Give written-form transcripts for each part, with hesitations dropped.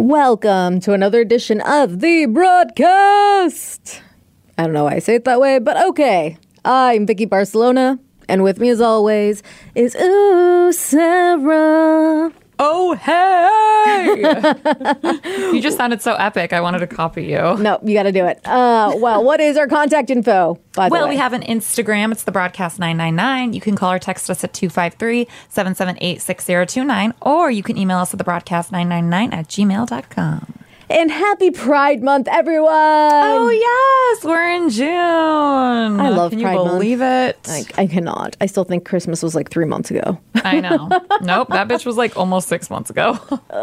Welcome to another edition of The Broadcast. I don't know why I say it that way, but okay. I'm Vicky Barcelona, and with me as always is Sarah. Oh, hey! You just sounded so epic. I wanted to copy you. No, you got to do it. Well, what is our contact info, by the way? Well, we have an Instagram. It's the Broadcast 999. You can call or text us at 253-778-6029, or you can email us at thebroadcast999@gmail.com. And happy Pride Month, everyone! Oh, yes! We're in June. I love Can Pride you believe Month. it? I cannot. I still think Christmas was like 3 months ago. I know. Nope, that bitch was like almost 6 months ago.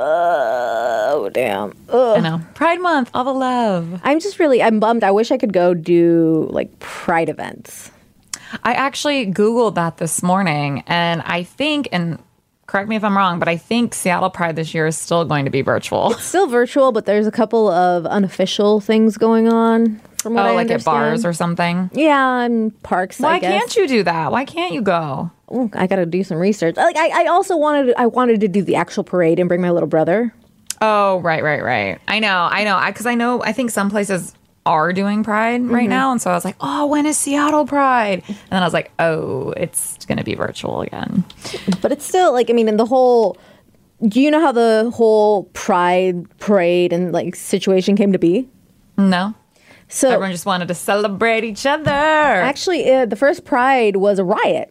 Oh, damn. I know. Pride Month, all the love. I'm bummed. I wish I could go do like Pride events. I actually Googled that this morning, and I think, and correct me if I'm wrong, but I think Seattle Pride this year is still going to be virtual. It's still virtual, but there's a couple of unofficial things going on. From what I like understand. at bars or something? Yeah, in parks. Why I guess. can't you do that? Why can't you go? Ooh, I got to do some research. Like, I also wanted to do the actual parade and bring my little brother. Oh, right. I know. I think some places are doing Pride right now, and so I was like, oh, when is Seattle Pride? And then I was like, oh, it's going to be virtual again. But it's still like, I mean, in the whole. Do you know how the whole Pride parade and like situation came to be? No. So everyone just wanted to celebrate each other. Actually, the first Pride was a riot.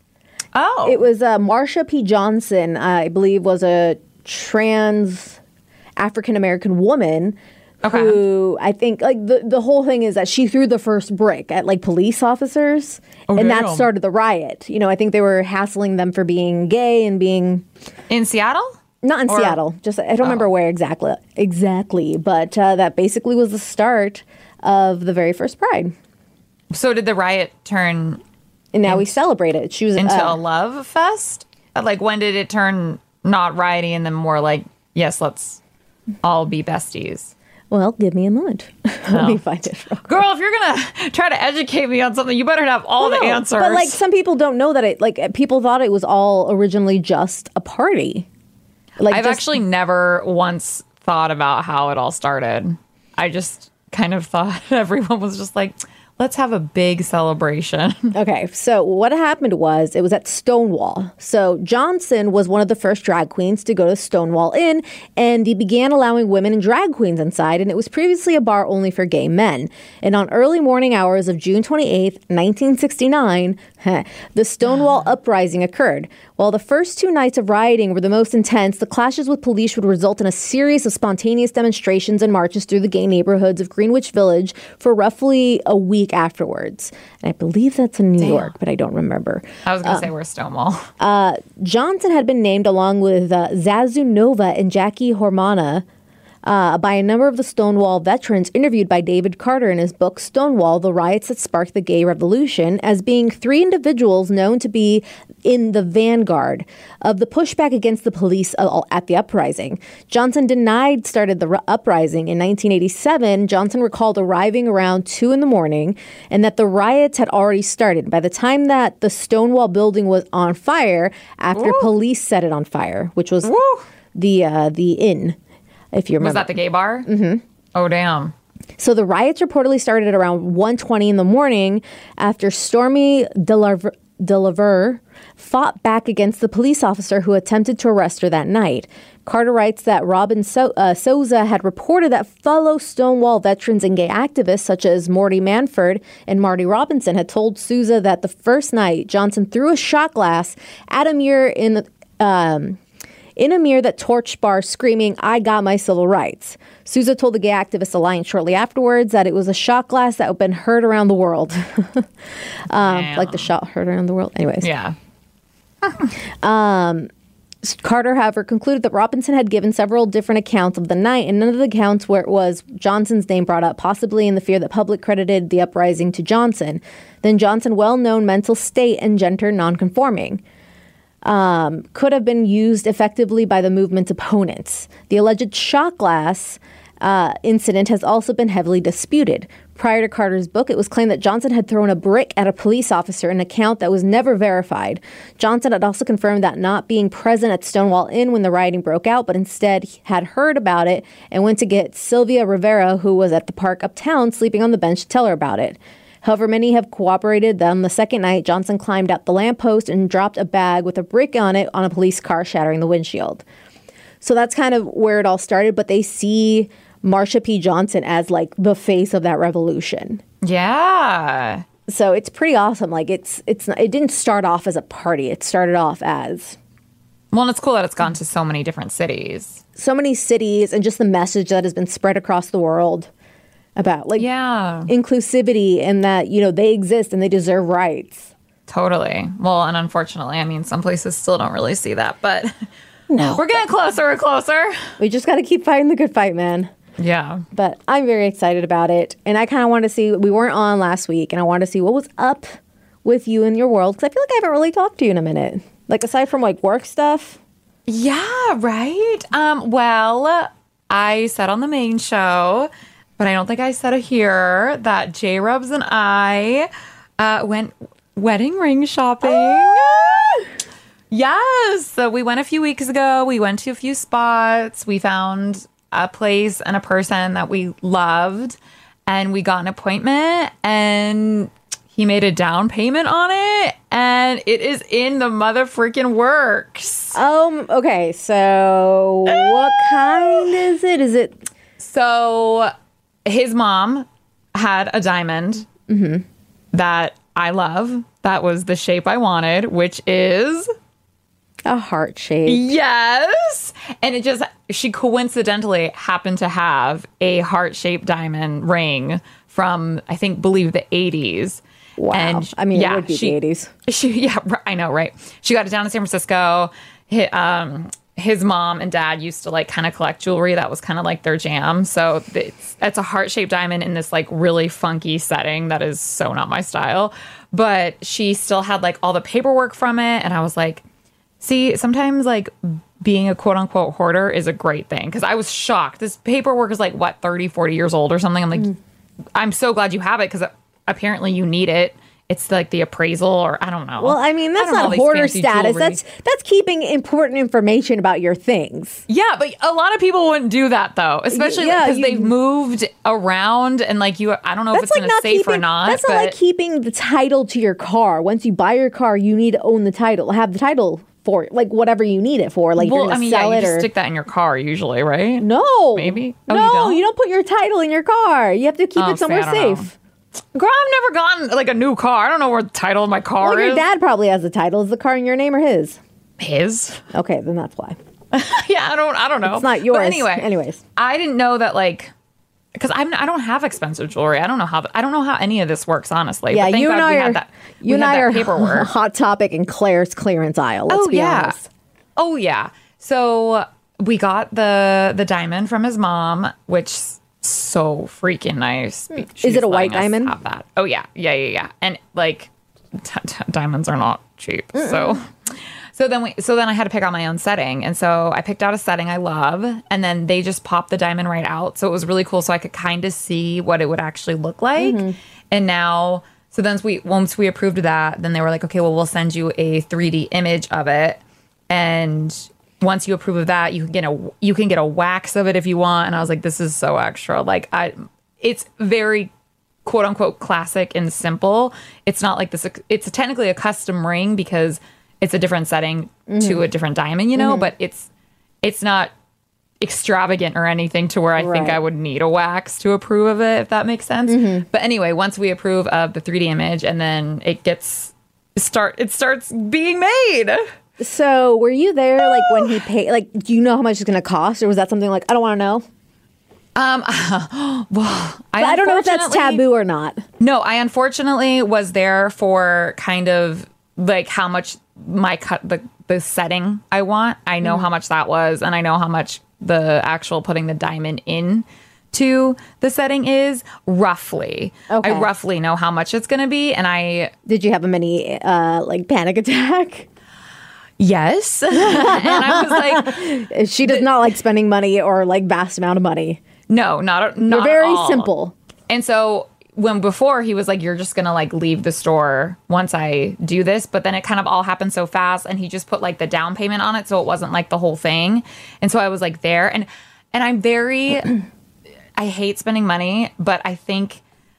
Oh. It was Marsha P. Johnson, I believe, was a trans African-American woman who I think, like, the whole thing is that she threw the first brick at, like, police officers, and that started the riot. You know, I think they were hassling them for being gay and being... In Seattle? Not in Seattle. Just I don't remember where exactly, but that basically was the start of the very first Pride. So did the riot turn... And now we celebrate it. She was into a love fest? Like, when did it turn not rioty and then more like, yes, let's all be besties? Well, give me a moment. Let me find it. Girl, if you're going to try to educate me on something, you better have all the answers. But, like, some people don't know that people thought it was all originally just a party. Like, I've actually never once thought about how it all started. I just kind of thought everyone was just like, let's have a big celebration. Okay, so what happened was, it was at Stonewall. So Johnson was one of the first drag queens to go to Stonewall Inn, and he began allowing women and drag queens inside, and it was previously a bar only for gay men. And on early morning hours of June 28th, 1969, the Stonewall uprising occurred. While the first 2 nights of rioting were the most intense, the clashes with police would result in a series of spontaneous demonstrations and marches through the gay neighborhoods of Greenwich Village for roughly a week afterwards. And I believe that's in New York, but I don't remember. I was going to say we're Stonewall. Johnson had been named along with Zazu Nova and Jackie Hormana by a number of the Stonewall veterans interviewed by David Carter in his book Stonewall, The Riots That Sparked the Gay Revolution, as being 3 individuals known to be in the vanguard of the pushback against the police at the uprising. Johnson denied started the uprising in 1987. Johnson recalled arriving around 2 a.m. and that the riots had already started by the time that the Stonewall building was on fire after police set it on fire, which was the inn. If you remember. Was that the gay bar? Mm-hmm. Oh, damn. So the riots reportedly started at around 1:20 in the morning after Stormy Delaver fought back against the police officer who attempted to arrest her that night. Carter writes that Robin Souza had reported that fellow Stonewall veterans and gay activists such as Morty Manford and Marty Robinson had told Souza that the first night Johnson threw a shot glass at a mirror in a mirror that torched bars, screaming, "I got my civil rights." Souza told the Gay Activist Alliance shortly afterwards that it was a shot glass that had been heard around the world. Like the shot heard around the world. Anyways. Yeah. Carter, however, concluded that Robinson had given several different accounts of the night, and none of the accounts where it was Johnson's name brought up, possibly in the fear that public credited the uprising to Johnson. Then Johnson, well-known mental state and gender nonconforming. Could have been used effectively by the movement's opponents. The alleged shot glass incident has also been heavily disputed. Prior to Carter's book, it was claimed that Johnson had thrown a brick at a police officer, an account that was never verified. Johnson had also confirmed that not being present at Stonewall Inn when the rioting broke out, but instead had heard about it and went to get Sylvia Rivera, who was at the park uptown, sleeping on the bench, to tell her about it. However, many have cooperated that on the second night, Johnson climbed out the lamppost and dropped a bag with a brick on it on a police car, shattering the windshield. So that's kind of where it all started, but they see Marsha P. Johnson as like the face of that revolution. Yeah. So it's pretty awesome. Like it didn't start off as a party. It started off as... Well, and it's cool that it's gone to so many different cities. So many cities, and just the message that has been spread across the world about like inclusivity, and that, you know, they exist and they deserve rights. Totally. Well, and unfortunately, I mean, some places still don't really see that, but no, we're getting closer and closer. We just got to keep fighting the good fight, man. Yeah. But I'm very excited about it. And I kind of want to see, we weren't on last week, and I want to see what was up with you in your world, because I feel like I haven't really talked to you in a minute. Like, aside from like work stuff. Yeah, right. Well, I said on the main show, but I don't think I said it here, that J-Rubs and I went wedding ring shopping. Yes. So we went a few weeks ago. We went to a few spots. We found a place and a person that we loved, and we got an appointment, and he made a down payment on it, and it is in the mother freaking works. Okay. So what kind is it? Is it... So his mom had a diamond that I love. That was the shape I wanted, which is a heart shape. Yes. And she coincidentally happened to have a heart-shaped diamond ring from, believe the 80s. Wow. And it would be the 80s. I know, right? She got it down in San Francisco. His mom and dad used to like kind of collect jewelry. That was kind of like their jam. So it's a heart-shaped diamond in this like really funky setting that is so not my style. But she still had like all the paperwork from it. And I was like, see, sometimes like being a quote unquote hoarder is a great thing. Because I was shocked. This paperwork is like, 30, 40 years old or something. I'm like, I'm so glad you have it, because apparently you need it. It's like the appraisal, or I don't know. Well, I mean, that's not hoarder status. Jewelry. That's keeping important information about your things. Yeah, but a lot of people wouldn't do that, though, especially because they've moved around, and like I don't know if it's in a safe or not. That's not like keeping the title to your car. Once you buy your car, you need to own the title, have the title for like whatever you need it for. Like, you're gonna sell it, you just stick that in your car usually, right? No, maybe. No, you don't put your title in your car. You have to keep it somewhere safe. Girl, I've never gotten like a new car. I don't know where the title of my car is. Your dad probably has the title. Is the car in your name or his? His. Okay, then that's why. Yeah, I don't know. It's not yours. But anyways, I didn't know that, like, because I don't have expensive jewelry. I don't know how any of this works, honestly. Yeah, but you and I are paperwork. Hot Topic in Claire's clearance aisle. Let's be honest. Oh yeah. So we got the diamond from his mom, which so freaking nice. Is it a white diamond? Have that. Oh yeah. And like diamonds are not cheap. So then I had to pick out my own setting, and so I picked out a setting I love, and then they just popped the diamond right out. So it was really cool. So I could kind of see what it would actually look like. And now, so then once we approved of that, then they were like, okay, well, we'll send you a 3D image of it, and once you approve of that, you can get a wax of it if you want. And I was like, this is so extra. Like, it's very quote unquote classic and simple. It's not like this. It's technically a custom ring because it's a different setting to a different diamond, you know, but it's not extravagant or anything to where I think I would need a wax to approve of it, if that makes sense. But anyway, once we approve of the 3D image, and then it starts being made. So were you there like when he paid? Like, do you know how much it's going to cost, or was that something like, I don't want to know? Well, I don't know if that's taboo or not. No, I unfortunately was there for kind of like how much the setting I want. I know how much that was, and I know how much the actual putting the diamond in to the setting is roughly. Okay. I roughly know how much it's going to be, and did you have a mini like panic attack? yes. And I was like, She does not like spending money or like vast amount of money. no, not They're at very all. simple. And so when before he was like, you're just going to like leave the store once I do this. But then it kind of all happened so fast and he just put like the down payment on it. So it wasn't like the whole thing. And so I was like there and I'm very, I hate spending money, but I think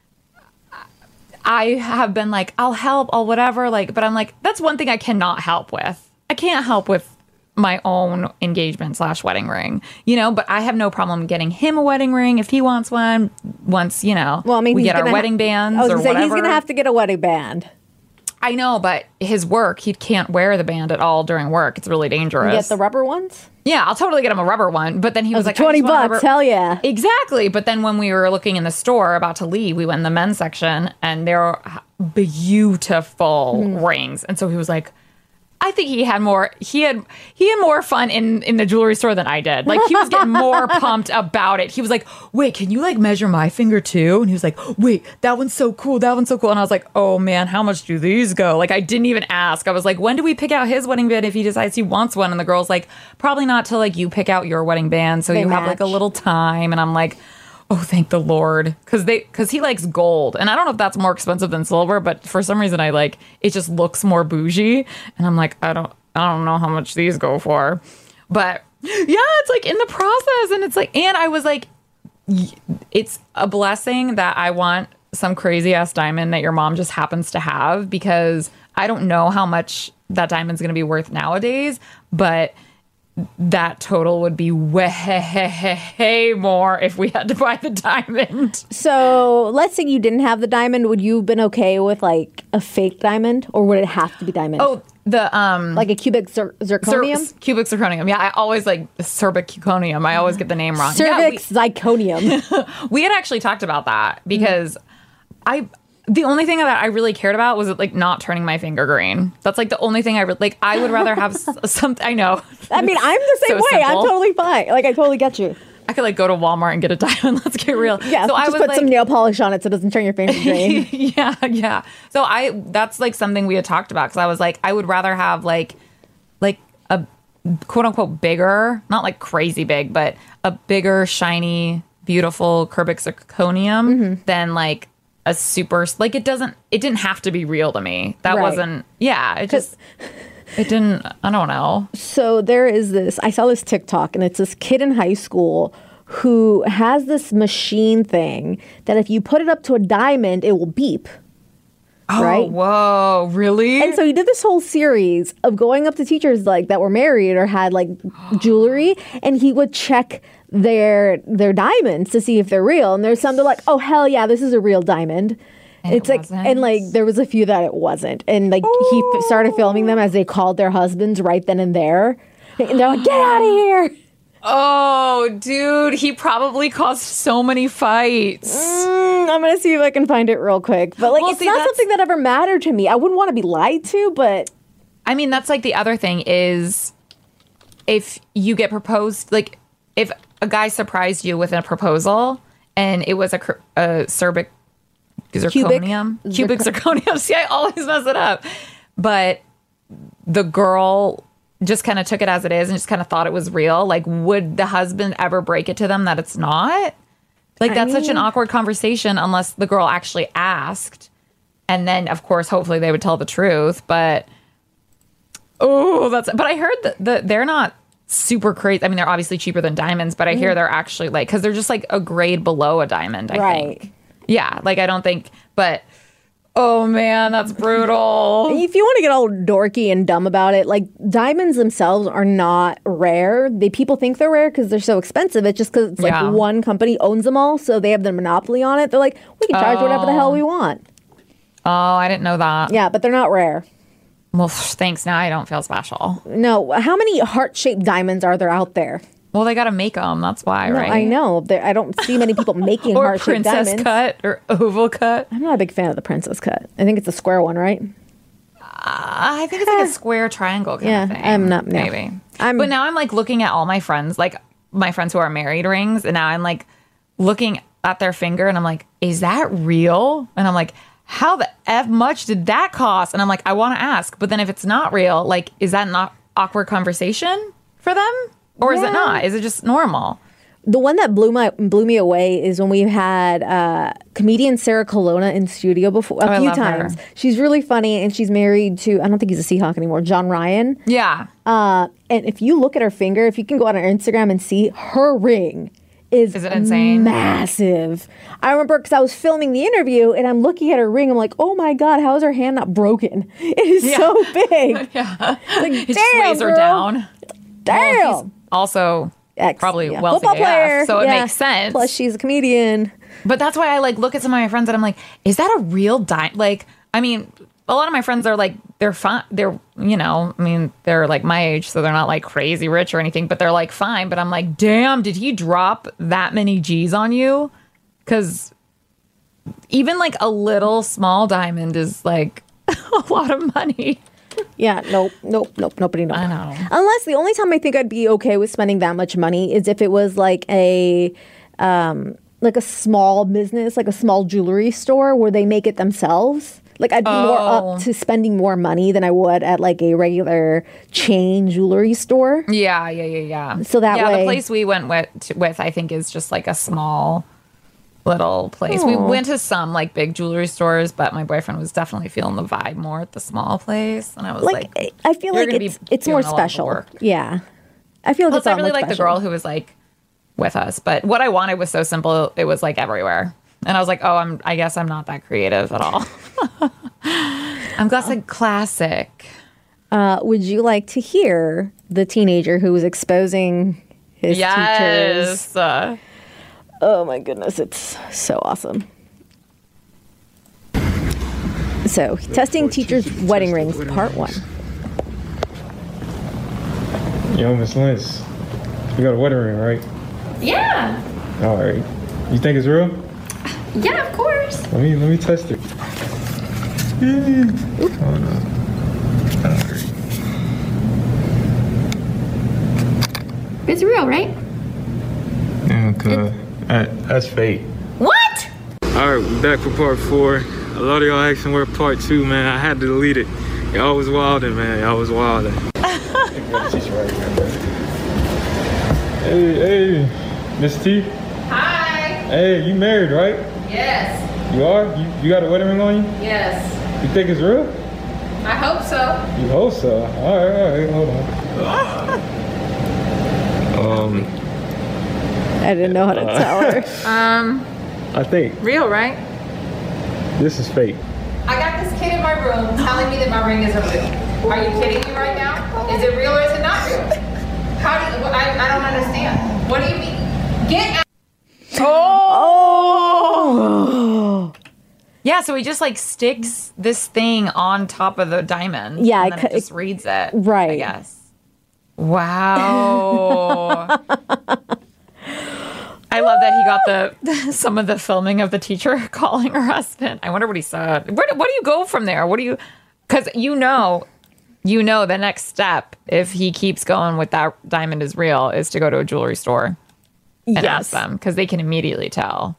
I have been like, I'll help, I'll whatever. Like, but I'm like, that's one thing I cannot help with. I can't help with my own engagement / wedding ring, you know, but I have no problem getting him a wedding ring if he wants one once, you know, Well, I mean, we he's get our gonna wedding bands I was or gonna say, whatever. he's going to have to get a wedding band. I know, but his work, he can't wear the band at all during work. It's really dangerous. Get the rubber ones? Yeah, I'll totally get him a rubber one. But then he was like, $20, I just want a rubber- hell yeah. Exactly. But then when we were looking in the store about to leave, we went in the men's section and there are beautiful rings. And so he was like, I think he had more fun in the jewelry store than I did. Like he was getting more pumped about it. He was like, wait, can you like measure my finger too? And he was like, wait, that one's so cool. That one's so cool. And I was like, oh man, how much do these go? Like I didn't even ask. I was like, when do we pick out his wedding band if he decides he wants one? And the girl's like, probably not till like you pick out your wedding band. So They you have like a match. little time. And I'm like, oh, thank the Lord. Because he likes gold. And I don't know if that's more expensive than silver, but for some reason I like, it just looks more bougie. And I'm like, I don't know how much these go for. But yeah, it's like in the process. And it's like, and I was like, it's a blessing that I want some crazy ass diamond that your mom just happens to have, because I don't know how much that diamond's going to be worth nowadays, but that total would be way more if we had to buy the diamond. So let's say you didn't have the diamond. Would you have been okay with like a fake diamond, or would it have to be diamond? Oh, the like a cubic zirconium? cubic zirconium. Yeah, I always like cervicunium. I always get the name wrong. Cervix zirconium. We had actually talked about that because the only thing that I really cared about was like not turning my finger green. That's like the only thing I would rather have something. I know. I mean, I'm the same So way. I'm simple. totally fine. Like, I totally get you. I could like go to Walmart and get a diamond. Let's get real. Yeah, So I just was put like, some nail polish on it so it doesn't turn your finger green. yeah. So that's like something we had talked about, because I was like, I would rather have like a quote unquote bigger, not like crazy big, but a bigger, shiny, beautiful Cubic zirconium than like a super, like it didn't have to be real to me. That Right. wasn't, yeah, it didn't, I don't know. So there is this, I saw this TikTok, and it's this kid in high school who has this machine thing that if you put it up to a diamond, it will beep. Oh, Right? whoa, really? And so he did this whole series of going up to teachers like that were married or had like jewelry, and he would check their diamonds to see if they're real. And there's some that are like, oh hell yeah, this is a real diamond. And It's it like, wasn't? and like there was a few that it wasn't, and like he started filming them as they called their husbands right then and there, and they're like, get out of here. Oh, dude, he probably caused so many fights. I'm gonna see if I can find it real quick, but like Well, it's see, not that's- something that ever mattered to me. I wouldn't want to be lied to, but I mean, that's like the other thing is if you get proposed, like if a guy surprised you with a proposal and it was a cervic zirconium, cubic zirconium. See, I always mess it up. But the girl just kind of took it as it is and just kind of thought it was real. Like, would the husband ever break it to them that it's not? Like, that's such an awkward conversation unless the girl actually asked. And then, of course, hopefully they would tell the truth. But, but I heard that they're not super crazy. I mean, they're obviously cheaper than diamonds, but I hear they're actually like, because they're just like a grade below a diamond, I Right. think. Yeah, like I don't think, but oh man, that's brutal. if you want to get all dorky and dumb about it, like diamonds themselves are not rare. People think they're rare because they're so expensive. It's just because it's like Yeah. one company owns them all, so they have the monopoly on it. They're like, we can charge whatever the hell we want. Oh, I didn't know that. Yeah, but they're not rare. Well, thanks. Now I don't feel special. No, how many heart-shaped diamonds are there out there? Well, they got to make them. That's why, No, right? I know. I don't see many people making Or heart-shaped princess diamonds. cut or oval cut. I'm not a big fan of the princess cut. I think it's a square one, right? I think it's like a square triangle kind Yeah, of thing. I'm not- no. Maybe. I'm- But now I'm like looking at all my friends, like my friends who are married rings, and now I'm like looking at their finger and I'm like, is that real? And I'm like, how the F much did that cost? And I'm like, I want to ask, but then if it's not real, like, is that not awkward conversation for them? Or is it not? Is it just normal? The one that blew me away is when we had comedian Sarah Colonna in studio before a few times. Her. She's really funny, and she's married to, I don't think he's a Seahawk anymore, John Ryan. Yeah. And if you look at her finger, if you can go on her Instagram and see her ring is it insane? Massive. I remember because I was filming the interview and I'm looking at her ring. I'm like, oh my God, how is her hand not broken? It is so big. Yeah. Like, it just weighs her down. Damn. Well, he's also probably wealthy football player, so it makes sense. Plus she's a comedian. But that's why I like look at some of my friends and I'm like, is that a real diamond? Like, I mean, a lot of my friends are like, they're fine. They're, you know, I mean, they're like my age, so they're not like crazy rich or anything, but they're like fine. But I'm like, damn, did he drop that many G's on you? Because even like a little small diamond is like a lot of money. Yeah, nope, nobody knows. I know. Unless the only time I think I'd be okay with spending that much money is if it was like a small business, like a small jewelry store where they make it themselves. Like I'd be more up to spending more money than I would at like a regular chain jewelry store. Yeah. So that way, the place we went with I think is just like a small little place. We went to some like big jewelry stores, but my boyfriend was definitely feeling the vibe more at the small place, and I was like I feel like it's more special. Yeah, I feel like I really like the girl who was like with us, but what I wanted was so simple. It was like everywhere. And I was like, I guess I'm not that creative at all. I'm classic. Would you like to hear the teenager who was exposing his teachers? Oh my goodness, it's so awesome. So, testing teachers' wedding rings, part 1. Yo, Miss Liz, you got a wedding ring, right? Yeah. All right. You think it's real? Yeah, of course. Let me test it. Oh no. It's real, right? Yeah, cuz that's fake. What? Alright, we're back for part 4. A lot of y'all asking where part 2, man. I had to delete it. Y'all was wildin', man. Y'all was wildin'. Hey, Miss T. Hi. Hey, you married, right? Yes. You are? You got a wedding ring on you? Yes. You think it's real? I hope so. You hope so. All right, hold on. I didn't know how to tell her. I think Real, right? this is fake. I got this kid in my room telling me that my ring isn't real. Are you kidding me right now? Is it real or is it not real? How do you, I don't understand. What do you mean? Get out. Oh! Yeah, so he just like sticks this thing on top of the diamond. Yeah, and then it just reads it. Right. I guess. Wow. I love that he got some of the filming of the teacher calling her husband. I wonder what he said. What do you go from there? Because you know the next step, if he keeps going with that diamond is real, is to go to a jewelry store and ask them, because they can immediately tell.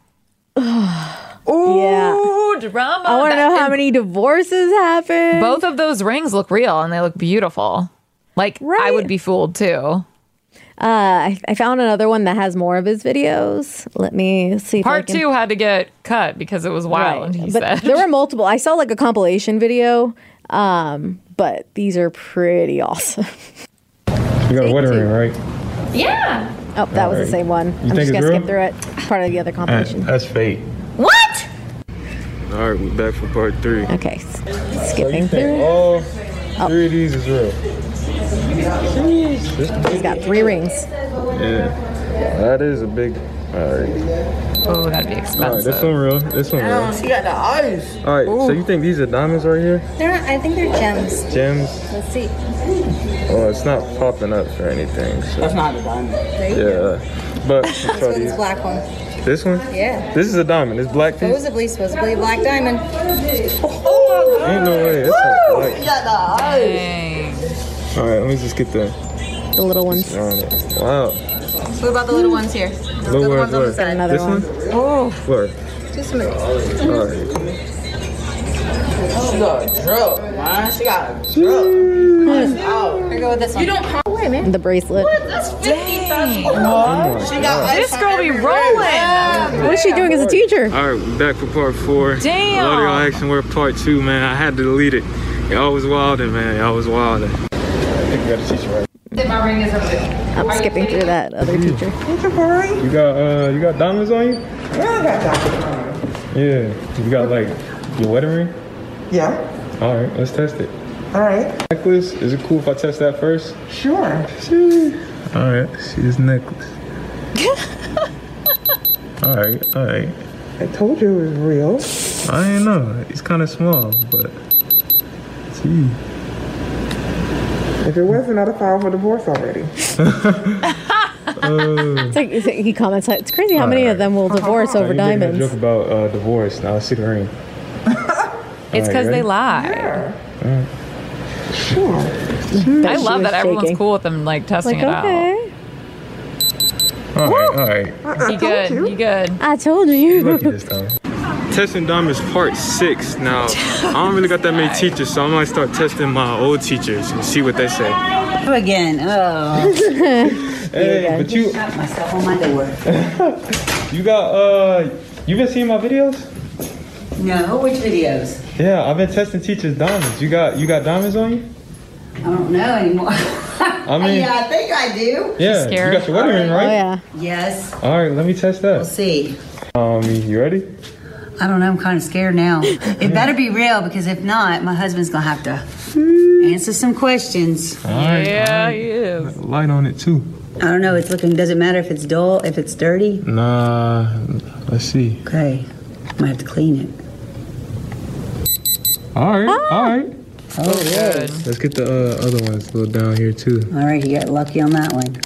Ooh, drama. I want to know how many divorces happened. Both of those rings look real and they look beautiful. Like, I would be fooled too. I found another one that has more of his videos. Let me see. Part 2 had to get cut because it was wild, he said. There were multiple. I saw like a compilation video, but these are pretty awesome. You got a wedding ring, right? Yeah. Oh, that was the same one. I'm just going to skip through it. Part of the other compilation. That's fake. What? All right, we're back for part 3. Okay, So skipping you through. think all 3 of these is real? He's got 3 rings. Yeah. That is a big... All right. Oh, that'd be expensive. All right, this one real. This one real. She got the eyes. All right, so you think these are diamonds right here? They're not, I think they're gems. Gems? Let's see. Oh, it's not popping up or anything. So. That's not a diamond. Yeah. But let's try This these. black one. This one? Yeah. This is a diamond. It's black piece? Supposedly a black diamond. Ain't no way. That's not black. She got the eyes. Dang. All right, let me just get the little ones. on it. Wow. What about the little ones here? Little ones where? Another This one. one? Oh. Where? Just a minute. All right. She got a drug, man. She got a drug. Here, go with this one. You don't call away, man. The bracelet. That's 50,000. She got This girl be rolling. What is she doing as a teacher? All right, we're back for part 4. Damn. A lot of y'all asking where part 2, man. I had to delete it. Y'all was wildin', man. Y'all was wildin'. I think we got a teacher right. My ring is over there. I'm skipping through that other teacher. You got diamonds on you? Yeah, I got that. Yeah. You got like your wedding ring? Yeah. All right, let's test it. All right. Necklace, is it cool if I test that first? Sure. All right, see this necklace. All right. I told you it was real. I ain't know. It's kind of small, but see. If it wasn't, I'd have filed for divorce already. It's like he comments, it's crazy how many of them will divorce over You making a diamonds. joke about divorce. Now let's see the ring. It's because they lie. Sure. I love that everyone's shaking. cool with them like testing Like, it out. okay. All right. You good? You good? I told you. Lucky this time. Testing diamonds part 6. Now, I don't really got that many teachers, so I might start testing my old teachers and see what they say. Again. Oh, Hey, but you shot myself on my door. you got you been seeing my videos? No, which videos? Yeah, I've been testing teachers' diamonds. You got diamonds on you? I don't know anymore. I mean, yeah, I think I do. yeah, scared? you got your wedding ring, Oh, right? yeah. Yes. All right, let me test We'll that. see. You ready? I don't know. I'm kind of scared now. It better be real because if not, my husband's gonna have to answer some questions. All right. Yeah, he is. Light on it too. I don't know. It's looking. Does it matter if it's dull? If it's dirty? Nah, let's see. Okay. Might have to clean it. All right. Oh, good. Let's get the other ones a little down here too. All right. You got lucky on that one.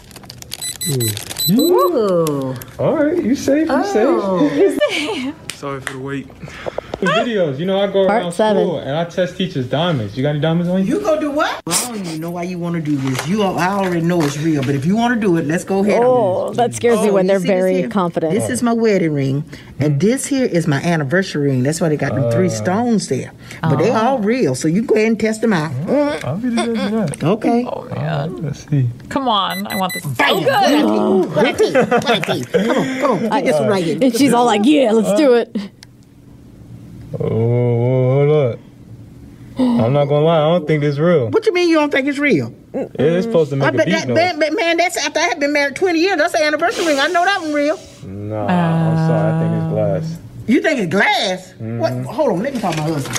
Ooh. All right, you safe. You Oh. safe. Sorry for the wait. Videos, you know, I go Part around 7. school and I test teachers' diamonds. You got any diamonds on you? You go do what? I don't even know why you want to do this. I already know it's real, but if you want to do it, let's go ahead. Oh, that scares me when you they're see this very here? confident. This is my wedding ring, and this here is my anniversary ring. That's why they got them 3 stones there. But they all real, so you go ahead and test them out. I'll be the judge of that. Okay. Oh man. Let's see. Come on. I want this. Bam! What I think? What I think? Come on. Get this one right here. And she's all like, yeah, let's do it. Oh, hold up. I'm not gonna lie, I don't think this real. What you mean you don't think it's real? It's supposed to make I a bet beat that, noise. man, that's after I have been married 20 years. That's an anniversary ring. I know that one real. Nah, I'm sorry, I think it's glass. You think it's glass? What? Hold on, let me call my husband.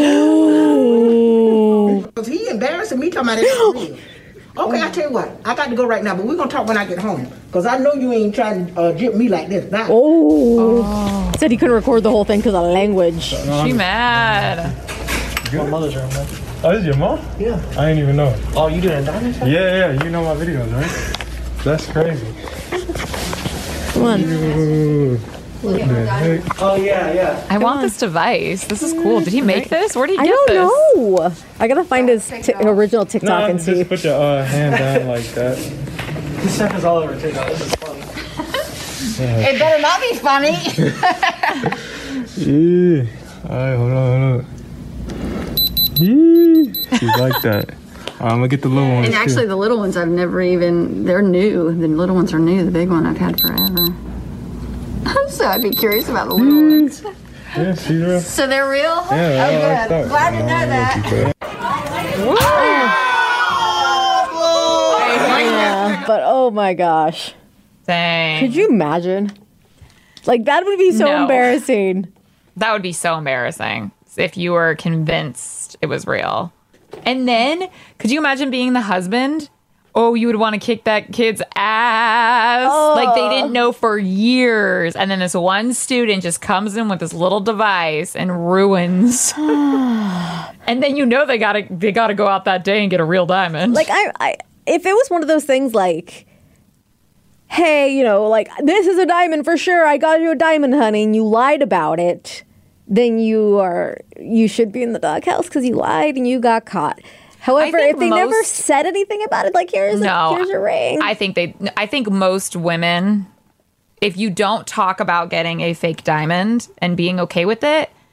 Because he embarrassing me talking about it's real. Okay, I tell you what, I got to go right now, but we're going to talk when I get home. Because I know you ain't trying to jip me like this. Now. Oh. Said he couldn't record the whole thing because of language. She mad. My mother's your mom. Oh, this is your mom? Yeah. I ain't even know. Oh, you doing diamond shop? Yeah, you know my videos, right? That's crazy. Come on. Ooh, what the heck? Oh, yeah. I want this device. This is cool. Did he make this? Where did he I get don't this? know. I gotta find his original TikTok Nah, and see. just put your hand down like that. This stuff is all over TikTok. This is funny. It better not be funny. Yeah. Alright, hold on. Yeah. She's like that. Alright, I'm gonna get the little ones. And actually, the little ones I've never even, they're new. The little ones are new. The big one I've had forever. So I'd be curious about the little ones. too. Yeah, she's real. So they're real? Yeah, Oh, good. good. Glad to know that. Yeah, but oh my gosh. Dang. Could you imagine? Like, that would be so No. embarrassing. That would be so embarrassing if you were convinced it was real. And then, could you imagine being the husband? Oh, you would want to kick that kid's ass. Like they didn't know for years. And then this one student just comes in with this little device and ruins. And then you know they gotta go out that day and get a real diamond. Like, I if it was one of those things like, hey, you know, like, this is a diamond for sure, I got you a diamond, honey, and you lied about it, then you should be in the doghouse because you lied and you got caught. However, think if they never most- said anything about it, like, here's your ring. I think most women, if you don't talk about getting a fake diamond and being okay with it,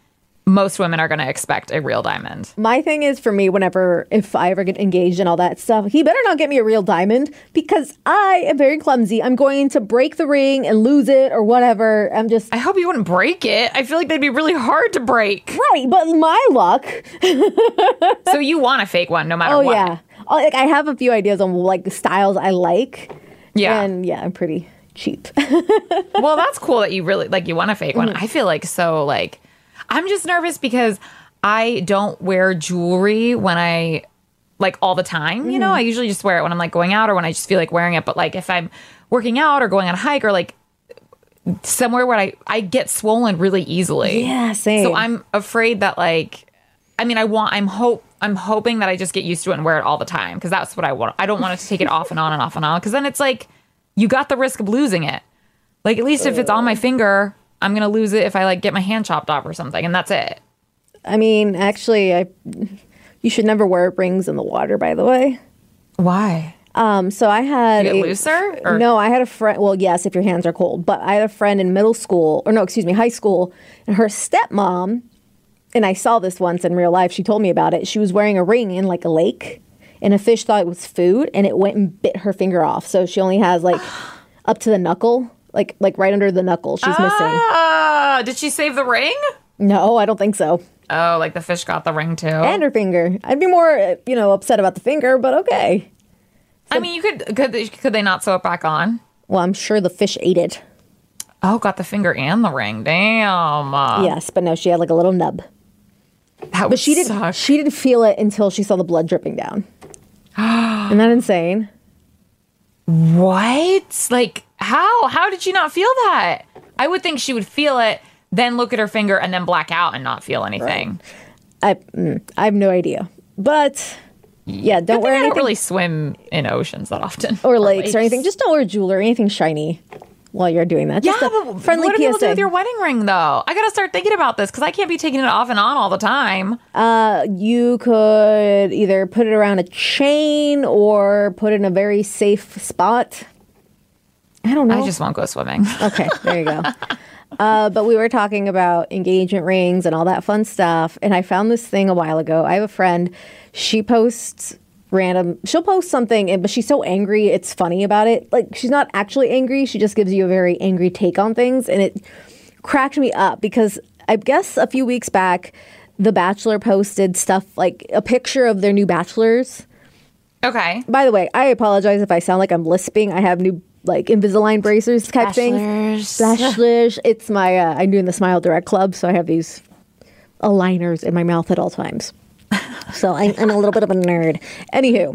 most women are going to expect a real diamond. My thing is, for me, if I ever get engaged and all that stuff, he better not get me a real diamond because I am very clumsy. I'm going to break the ring and lose it or whatever. I hope you wouldn't break it. I feel like they'd be really hard to break. Right, but my luck. So you want a fake one no matter what. Oh, yeah. Like, I have a few ideas on like the styles I like. Yeah. And yeah, I'm pretty cheap. Well, that's cool that you really, like, you want a fake one. I feel like I'm just nervous because I don't wear jewelry when I, like, all the time, you know? I usually just wear it when I'm, like, going out or when I just feel like wearing it. But, like, if I'm working out or going on a hike or, like, somewhere where I get swollen really easily. Yeah, same. So I'm afraid that, like, I mean, I'm hoping that I just get used to it and wear it all the time because that's what I want. I don't want to take it off and on and off and on because then it's, like, you got the risk of losing it. Like, at least if it's on my finger, I'm going to lose it if I, like, get my hand chopped off or something, and that's it. I mean, actually, you should never wear rings in the water, by the way. Why? So I had You get looser? Or? No, I had a friend. Well, yes, if your hands are cold. But I had a friend in high school, and her stepmom, and I saw this once in real life. She told me about it. She was wearing a ring in, like, a lake, and a fish thought it was food, and it went and bit her finger off. So she only has, like, up to the knuckle. Like right under the knuckle, she's missing. Did she save the ring? No, I don't think so. Oh, like the fish got the ring too? And her finger. I'd be more, upset about the finger, but okay. So, I mean, could they not sew it back on? Well, I'm sure the fish ate it. Oh, got the finger and the ring. Damn. Yes, but no, she had like a little nub. But she didn't feel it until she saw the blood dripping down. Isn't that insane? What? Like, how did she not feel that? I would think she would feel it, then look at her finger, and then black out and not feel anything. Right. I have no idea. But, yeah, don't wear anything. I don't really swim in oceans that often. Or lakes or anything. Just don't wear jewelry, anything shiny while you're doing that. Just but friendly what do people do PSA. with your wedding ring, though? I got to start thinking about this because I can't be taking it off and on all the time. You could either put it around a chain or put it in a very safe spot. I don't know. I just won't go swimming. Okay, there you go. But we were talking about engagement rings and all that fun stuff. And I found this thing a while ago. I have a friend. She'll post something, but she's so angry. It's funny about it. Like, she's not actually angry. She just gives you a very angry take on things. And it cracked me up because I guess a few weeks back, The Bachelor posted stuff like a picture of their new bachelors. Okay. By the way, I apologize if I sound like I'm lisping. I have new like Invisalign bracers type things. Bachelors. It's my, I'm doing the Smile Direct Club, so I have these aligners in my mouth at all times. So I'm a little bit of a nerd. Anywho.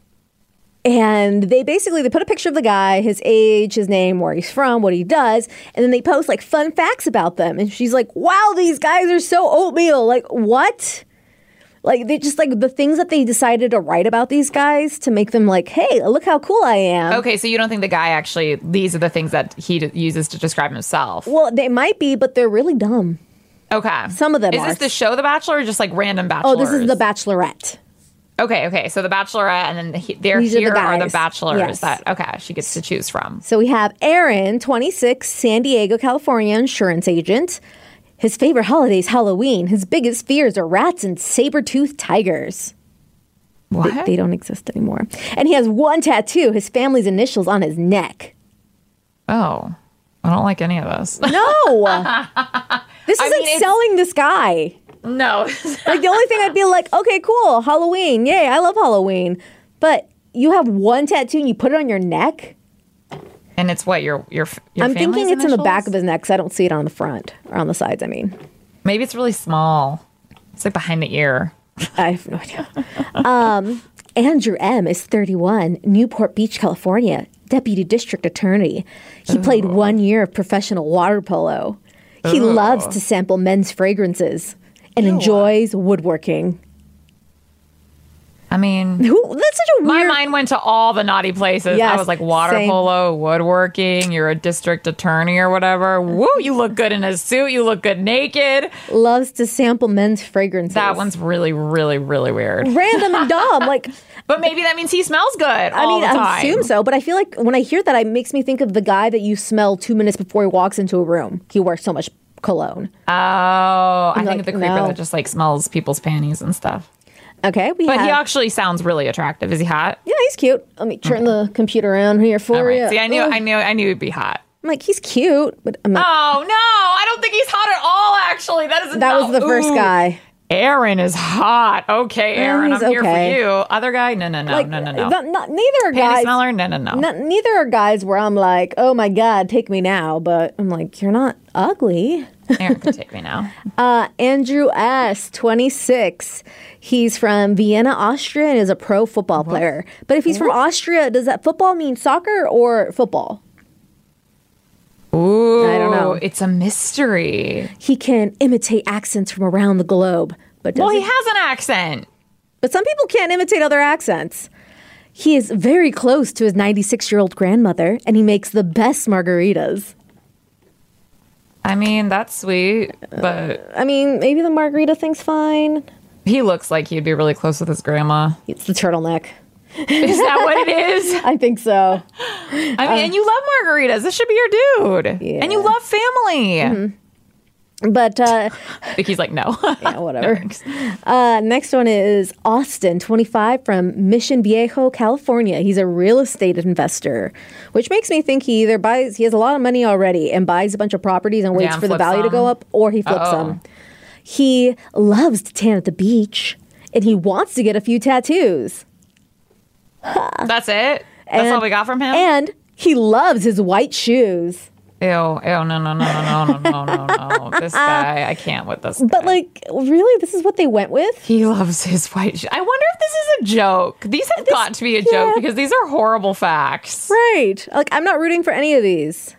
And they put a picture of the guy, his age, his name, where he's from, what he does, and then they post like fun facts about them. And she's like, wow, these guys are so oatmeal. Like, what? Like, they just like the things that they decided to write about these guys to make them like, hey, look how cool I am. Okay, so you don't think the guy actually, these are the things that he uses to describe himself? Well, they might be, but they're really dumb. Okay. Some of them are. Is this the show The Bachelor or just like random bachelors? Oh, this is The Bachelorette. Okay. So The Bachelorette, and then here are the bachelors yes. that, she gets to choose from. So we have Aaron, 26, San Diego, California, insurance agent. His favorite holiday is Halloween. His biggest fears are rats and saber-toothed tigers. What? They don't exist anymore. And he has one tattoo, his family's initials on his neck. Oh, I don't like any of this. No. This isn't selling this guy. No. Like, the only thing I'd be like, okay, cool, Halloween. Yay, I love Halloween. But you have one tattoo and you put it on your neck? And it's what, your I'm thinking it's initials? in the back of his neck because I don't see it on the front or on the sides, I mean. Maybe it's really small. It's like behind the ear. I have no idea. Andrew M. is 31, Newport Beach, California, deputy district attorney. He played 1 year of professional water polo. He loves to sample men's fragrances and enjoys woodworking. I mean, that's such a weird... My mind went to all the naughty places. Yes, I was like, water polo, woodworking, you're a district attorney or whatever. Woo, you look good in a suit. You look good naked. Loves to sample men's fragrances. That one's really, really, really weird. Random and dumb. Like, but maybe that means he smells good all the time. I assume so. But I feel like when I hear that, it makes me think of the guy that you smell 2 minutes before he walks into a room. He wears so much cologne. Oh, I think like, of the creeper no. that just like smells people's panties and stuff. Okay, But he actually sounds really attractive. Is he hot? yeah, he's cute. Let me turn the computer around here for All right. you. See, I Ugh. knew he'd be hot. I'm like, he's cute, but I'm like, Oh no, I don't think he's hot at all. Actually, that was the first guy. Aaron is hot. Okay, Aaron, he's I'm here for okay. you. Other guy? No. Like, no. neither are Panty guys. smeller? No. Neither are guys where I'm like, oh my god, take me now. But I'm like, you're not ugly. Aaron could take me now. Andrew S., 26. He's from Vienna, Austria, and is a pro football player. But if he's from Austria, does that football mean soccer or football? Ooh, I don't know. It's a mystery. He can imitate accents from around the globe. But Well, he doesn't- has an accent. But some people can't imitate other accents. He is very close to his 96-year-old grandmother, and he makes the best margaritas. I mean, that's sweet, but I mean, maybe the margarita thing's fine. he looks like he'd be really close with his grandma. It's the turtleneck. Is that what it is? I think so. I mean, and you love margaritas. This should be your dude. Yeah. And you love family. But, Vicky's like, no. yeah, whatever. No, thanks. Next one is Austin, 25, from Mission Viejo, California. He's a real estate investor, which makes me think he either he has a lot of money already and buys a bunch of properties and waits and for the flips value to them. go up, or he flips Oh. them. He loves to tan at the beach, and he wants to get a few tattoos. That's it? That's all we got from him? And he loves his white shoes. Ew, no. This guy, I can't with this guy. But, like, really, this is what they went with? He loves his white shoes. I wonder if this is a joke. These have got to be a joke because these are horrible facts. Right. Like, I'm not rooting for any of these.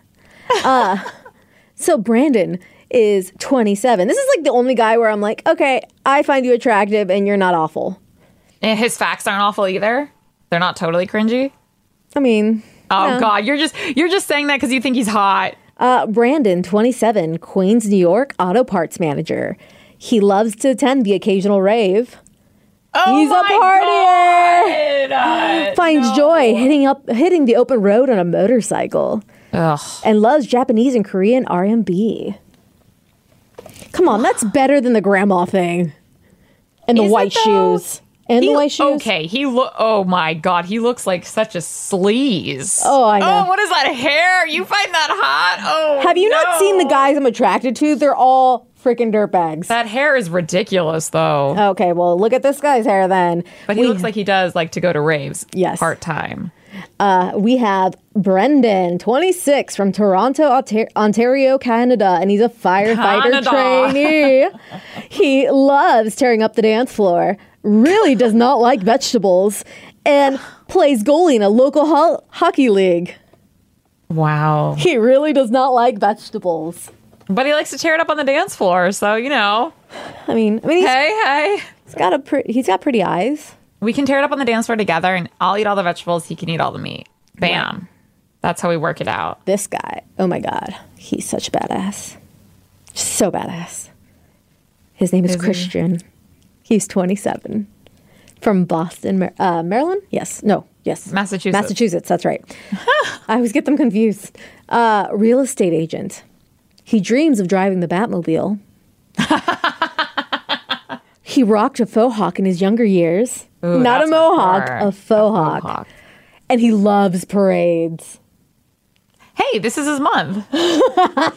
So Brandon is 27. This is like the only guy where I'm like, okay, I find you attractive and you're not awful. And his facts aren't awful either. They're not totally cringy. I mean, Oh yeah. God, you're just saying that because you think he's hot. Brandon, 27, Queens, New York, auto parts manager. He loves to attend the occasional rave. Oh He's a partier. God. Finds joy hitting the open road on a motorcycle. Ugh. And loves Japanese and Korean R&B. Come on, that's better than the grandma thing. And the Is it white though? shoes. And the white shoes. Okay, oh my God, he looks like such a sleaze. Oh, I know. Oh, what is that hair? You find that hot? Oh, Have you not no. seen the guys I'm attracted to? They're all freaking dirtbags. That hair is ridiculous, though. Okay, well, look at this guy's hair then. But he looks like he does like to go to raves. Yes. Part time. We have Brendan, 26, from Toronto, Ontario, Canada, and he's a firefighter Canada. trainee. He loves tearing up the dance floor, really does not like vegetables, and plays goalie in a local hockey league. Wow. He really does not like vegetables. But he likes to tear it up on the dance floor, so you know. I mean, Hey. he's got pretty eyes. We can tear it up on the dance floor together, and I'll eat all the vegetables. He can eat all the meat. Bam. Right. That's how we work it out. This guy, oh my God, he's such a badass. So badass. His name is Is he? Christian. He's 27. From Boston, Maryland? Yes. No. Yes. Massachusetts. Massachusetts, that's right. I always get them confused. Real estate agent. He dreams of driving the Batmobile. He rocked a faux hawk in his younger years. Ooh, Not a that's mohawk, hardcore. a faux hawk. And he loves parades. Hey, this is his month. Bust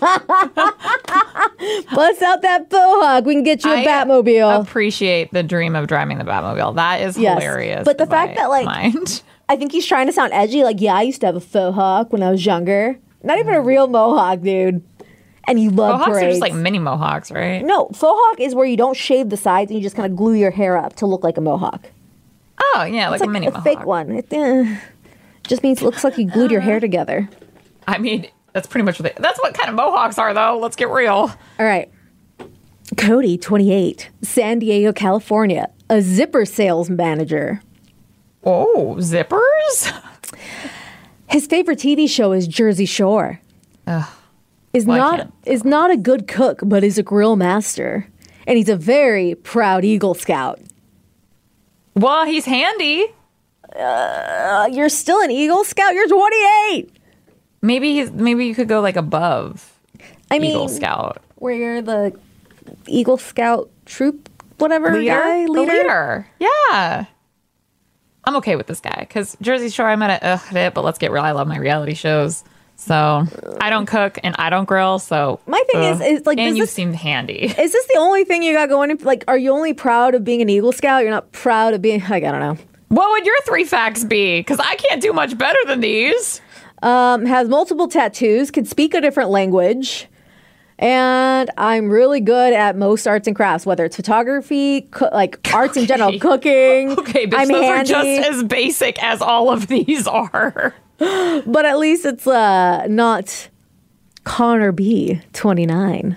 out that faux hawk. We can get you a Batmobile. Appreciate the dream of driving the Batmobile. That is Yes. hilarious. But the in fact my that, like, mind. I think he's trying to sound edgy. Like, yeah, I used to have a faux hawk when I was younger. Not even a real mohawk, dude. And you love Mohawks parades. are just like mini mohawks, right? No, faux hawk is where you don't shave the sides and you just kind of glue your hair up to look like a mohawk. Oh yeah, like It's a mini a mohawk. fake one. It just means it looks like you glued your hair together. I mean, that's pretty much that's what kind of mohawks are, though. Let's get real. All right. Cody, 28, San Diego, California, a zipper sales manager. Oh, zippers? His favorite TV show is Jersey Shore. Ugh. Is Well, I not can't. is not a good cook, but is a grill master, and he's a very proud Eagle Scout. Well, he's handy. You're still an Eagle Scout. You're 28. Maybe you could go like above I mean, Eagle Scout. where you're the Eagle Scout troop, whatever guy, The leader. Yeah. I'm okay with this guy because Jersey Shore, I'm at it, but let's get real. I love my reality shows. So I don't cook and I don't grill. So my thing is like, and you seem handy. Is this the only thing you got going? Like, are you only proud of being an Eagle Scout? You're not proud of being, like, I don't know. What would your 3 facts be? Because I can't do much better than these. Has multiple tattoos, can speak a different language, and I'm really good at most arts and crafts, whether it's photography, like arts in general, cooking. Okay, bitch, I'm those handy. are just as basic as all of these are. But at least it's not Connor B, 29.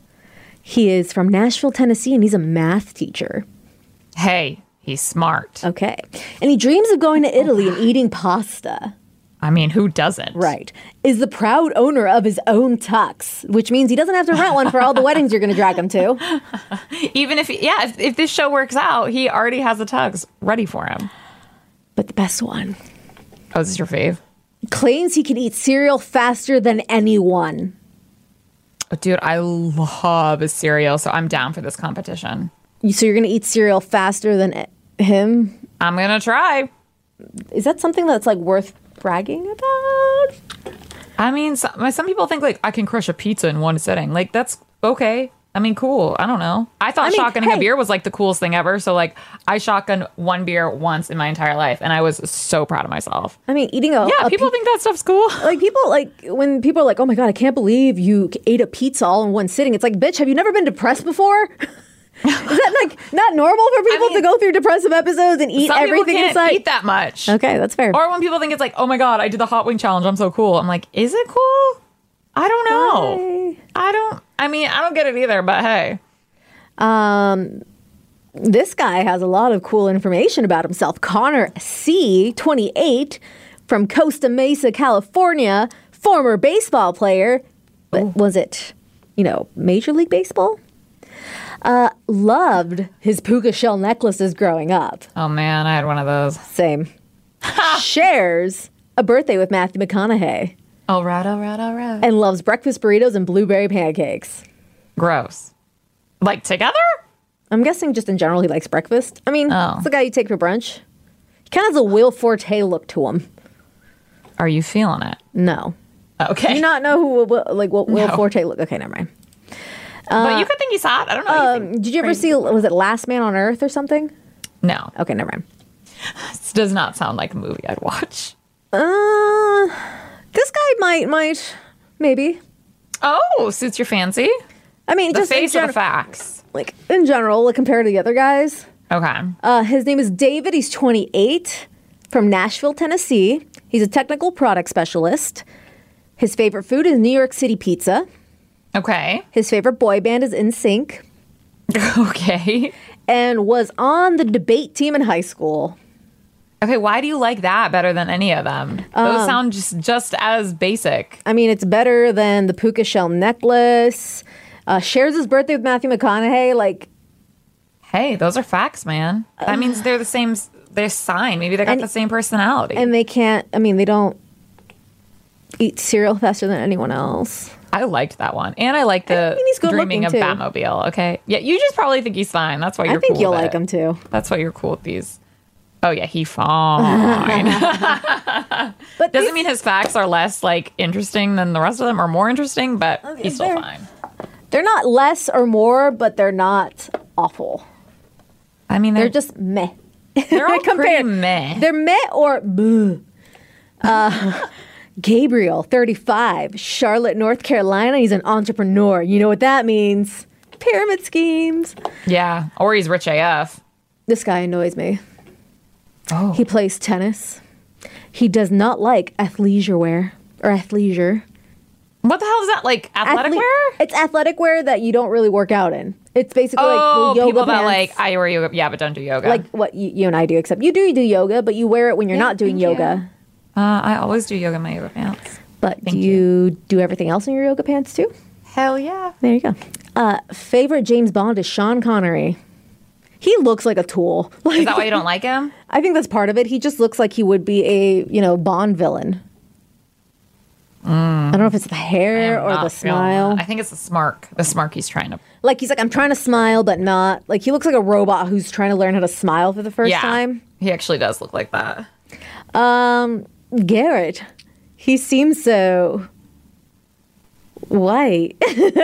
He is from Nashville, Tennessee, and he's a math teacher. Hey, he's smart. Okay. And he dreams of going to Italy and eating pasta. I mean, who doesn't? Right. Is the proud owner of his own tux, which means he doesn't have to rent one for all the weddings you're going to drag him to. Even if this show works out, he already has a tux ready for him. But the best one. Oh, is this your fave? Claims he can eat cereal faster than anyone. Oh, dude, I love cereal, so I'm down for this competition. So you're going to eat cereal faster than him? I'm going to try. Is that something that's like worth bragging about? I mean, some people think like I can crush a pizza in one sitting. Like, that's okay. I mean, cool. I don't know. I thought shotgunning a beer was like the coolest thing ever. So like I shotgunned one beer once in my entire life and I was so proud of myself. I mean, eating people think that stuff's cool. Like when people are like, oh my God, I can't believe you ate a pizza all in one sitting. It's like, bitch, have you never been depressed before? Is that like not normal for people to go through depressive episodes and eat everything in sight? Eat that much. Okay, that's fair. Or when people think it's like, oh my God, I did the hot wing challenge. I'm so cool. I'm like, is it cool? I don't know. I don't get it either, but hey. This guy has a lot of cool information about himself. Connor C, 28, from Costa Mesa, California, former baseball player. But was it, Major League Baseball? Loved his puka shell necklaces growing up. Oh man, I had one of those. Same. Shares a birthday with Matthew McConaughey. All right. And loves breakfast burritos and blueberry pancakes. Gross. Like together? I'm guessing just in general he likes breakfast. I mean, Oh. it's the guy you take for brunch. He kind of has a Will Forte look to him. Are you feeling it? No. Okay. Do you not know what Will No. Forte look? Okay, never mind. But you could think he's hot. I don't know. Did you ever see, was it Last Man on Earth or something? No. Okay, never mind. This does not sound like a movie I'd watch. This guy might, maybe. Oh, suits your fancy. I mean, The just face in or the facts? like in general, like compared to the other guys. Okay. His name is David. He's 28, from Nashville, Tennessee. He's a technical product specialist. His favorite food is New York City pizza. Okay. His favorite boy band is NSYNC. Okay. And was on the debate team in high school. Okay, why do you like that better than any of them? Those sound just as basic. I mean, it's better than the puka shell necklace. Shares his birthday with Matthew McConaughey. Like, Hey, those are facts, man. That means they're the same. They're sign. Maybe they got the same personality. and they don't eat cereal faster than anyone else. I liked that one, and I like the he's good dreaming looking, of too. Batmobile. Okay, yeah, you just probably think he's fine. That's why you're. I think cool you'll with like it. him too. That's why you're cool with these. Oh yeah, he fine. But Doesn't mean his facts are less like interesting than the rest of them, or more interesting, but he's still they're- fine. they're not less or more, but they're not awful. I mean, They're just meh. they're all pretty compared- meh. They're meh or bleh. Gabriel, 35, Charlotte, North Carolina. He's an entrepreneur. You know what that means? Pyramid schemes. Yeah, or he's rich AF. This guy annoys me. Oh, He plays tennis. He does not like athleisure wear or athleisure. what the hell is that? Like athletic wear? It's athletic wear that you don't really work out in. It's basically Oh, like the yoga people that pants. like I wear yoga, yeah, but don't do yoga. Like what you and I do, except you do yoga, but you wear it when you're not doing thank you. yoga. I always do yoga in my yoga pants. But Thank do you do everything else in your yoga pants too? Hell yeah. There you go. Favorite James Bond is Sean Connery. He looks like a tool. Like, Is that why you don't like him? I think that's part of it. He just looks like he would be a Bond villain. I don't know if it's the I hair am or not the feeling smile. that. I think it's the smirk. The smirk he's trying to. Like he's like, I'm trying to smile, but not. Like he looks like a robot who's trying to learn how to smile for the first time. He actually does look like that. Garrett, he seems so white.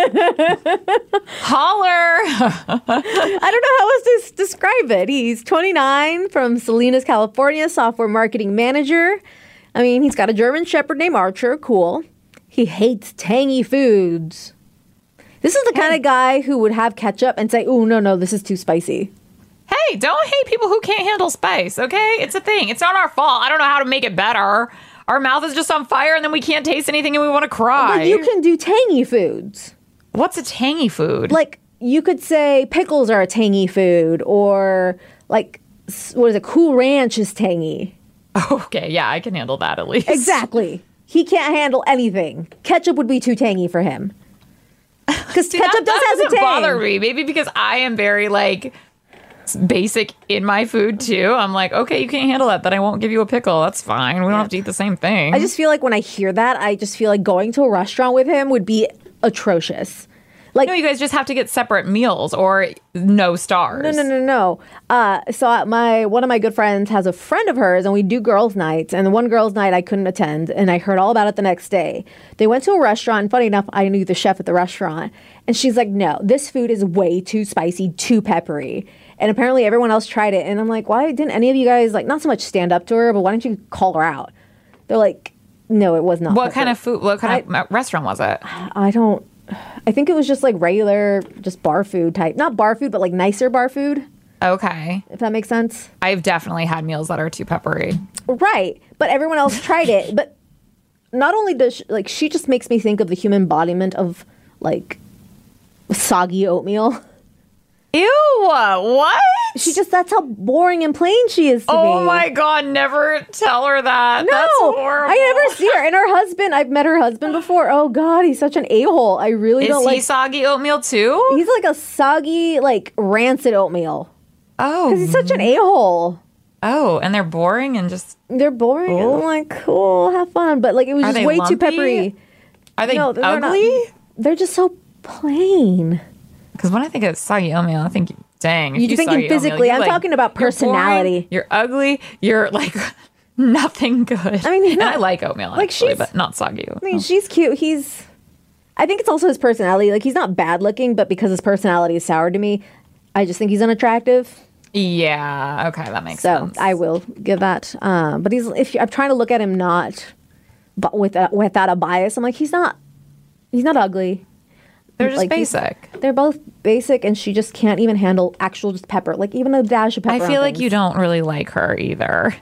Holler! I don't know how else to describe it. He's 29 from Salinas, California, software marketing manager. I mean, he's got a German Shepherd named Archer. Cool. He hates tangy foods. This is the kind of guy who would have ketchup and say, "Oh no, this is too spicy." Hey, don't hate people who can't handle spice, okay? It's a thing. It's not our fault. I don't know how to make it better. Our mouth is just on fire and then we can't taste anything and we want to cry. But you can do tangy foods. What's a tangy food? Like, you could say pickles are a tangy food, or like, what is it? Cool Ranch is tangy. Okay, yeah, I can handle that at least. Exactly. He can't handle anything. Ketchup would be too tangy for him. Because ketchup does have a doesn't tang. bother me. Maybe because I am very like basic in my food too. I'm like, okay, you can't handle that, then I won't give you a pickle. That's fine. We don't have to eat the same thing. I just feel like when I hear that, I just feel like going to a restaurant with him would be atrocious. Like, no, you guys just have to get separate meals or no stars. No. So one of my good friends has a friend of hers, and we do girls' nights. And the one girls' night I couldn't attend, and I heard all about it the next day. They went to a restaurant, and funny enough, I knew the chef at the restaurant. And she's like, "No, this food is way too spicy, too peppery." And apparently everyone else tried it. And I'm like, why didn't any of you guys, like, not so much stand up to her, but why didn't you call her out? They're like, no, it was not. What kind of food? What kind of restaurant was it? I think it was just like regular, just bar food type. Not bar food, but like nicer bar food. Okay. If that makes sense. I've definitely had meals that are too peppery. Right. But everyone else tried it. But not only does she just makes me think of the human embodiment of like soggy oatmeal. Ew, what? That's how boring and plain she is to me. Oh my God, never tell her that. No, that's horrible. I never see her. And her husband, I've met her husband before. Oh God, he's such an a-hole. I really don't like. Is he soggy oatmeal too? He's like a soggy, like rancid oatmeal. Oh. Because he's such an a-hole. Oh, and they're boring and just. They're boring. And I'm like, cool, have fun. But like, it was Are just they way too lumpy? peppery. Are they No, they're ugly? not. They're just so plain. Because when I think of soggy oatmeal, I think, dang. You're thinking physically. I'm talking about personality. You're ugly. You're like nothing good. I mean, and I like oatmeal, like actually, but not soggy oatmeal. I mean, she's cute. I think it's also his personality. Like, he's not bad looking, but because his personality is sour to me, I just think he's unattractive. Yeah. Okay, that makes sense. So I will give that. But I'm trying to look at him but without a bias. I'm like, he's not ugly. They're just like, basic. They're both basic, and she just can't even handle actual just pepper. Like, even a dash of pepper. I feel like you don't really like her either.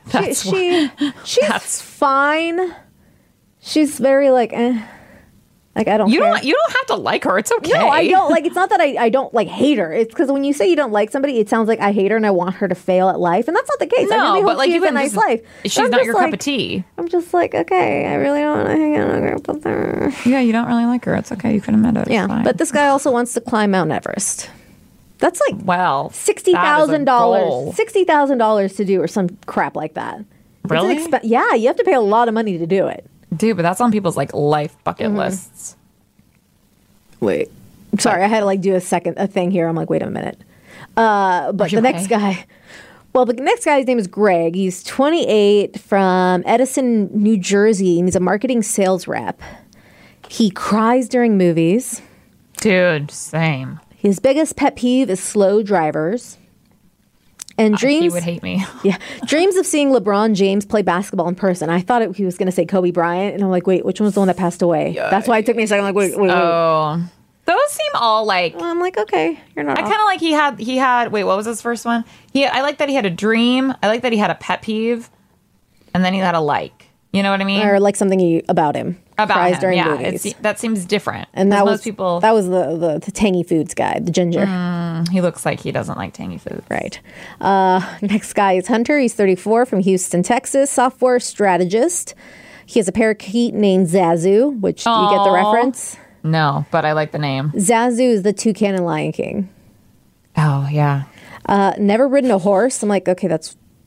She's fine. She's very like, eh. Like, I don't. You care. don't have to like her. It's okay. No, I don't. Like, it's not that I don't like hate her. It's because when you say you don't like somebody, it sounds like I hate her and I want her to fail at life, and that's not the case. No, I really but hope like, she you has a can nice just- life. She's But I'm not just your like, cup of tea. I'm just like, okay, I really don't want to hang out in a group with her. Yeah, you don't really like her. It's okay. You can admit it. It's Yeah, fine. but this guy also wants to climb Mount Everest. That's like $60,000. $60,000 to do or some crap like that. Really? Yeah, you have to pay a lot of money to do it. Dude, but that's on people's like life bucket Mm-hmm. lists. Wait, sorry, I had to like do a thing here. I'm like, wait a minute. But the next guy. Well, the next guy's name is Greg. He's 28 from Edison, New Jersey, and he's a marketing sales rep. He cries during movies. Dude, same. His biggest pet peeve is slow drivers. And dreams. He would hate me. Yeah, dreams of seeing LeBron James play basketball in person. I thought he was going to say Kobe Bryant, and I'm like, wait, which one was the one that passed away? That's why it took me a second. I'm like, wait. Oh, those seem all like. I'm like, okay, you're not. I kind of like he had. Wait, what was his first one? I like that he had a dream. I like that he had a pet peeve, and then he had a like. You know what I mean? Or like something about him. About cries him, during yeah. movies. That seems different. And that 'Cause was most people. That was the tangy foods guy, the ginger. He looks like he doesn't like tangy food. Right. Next guy is Hunter. He's 34 from Houston, Texas. Software strategist. He has a parakeet named Zazu, which do you get the reference? No, but I like the name. Zazu is the toucan in Lion King. Oh yeah. Never ridden a horse. I'm like, okay, that's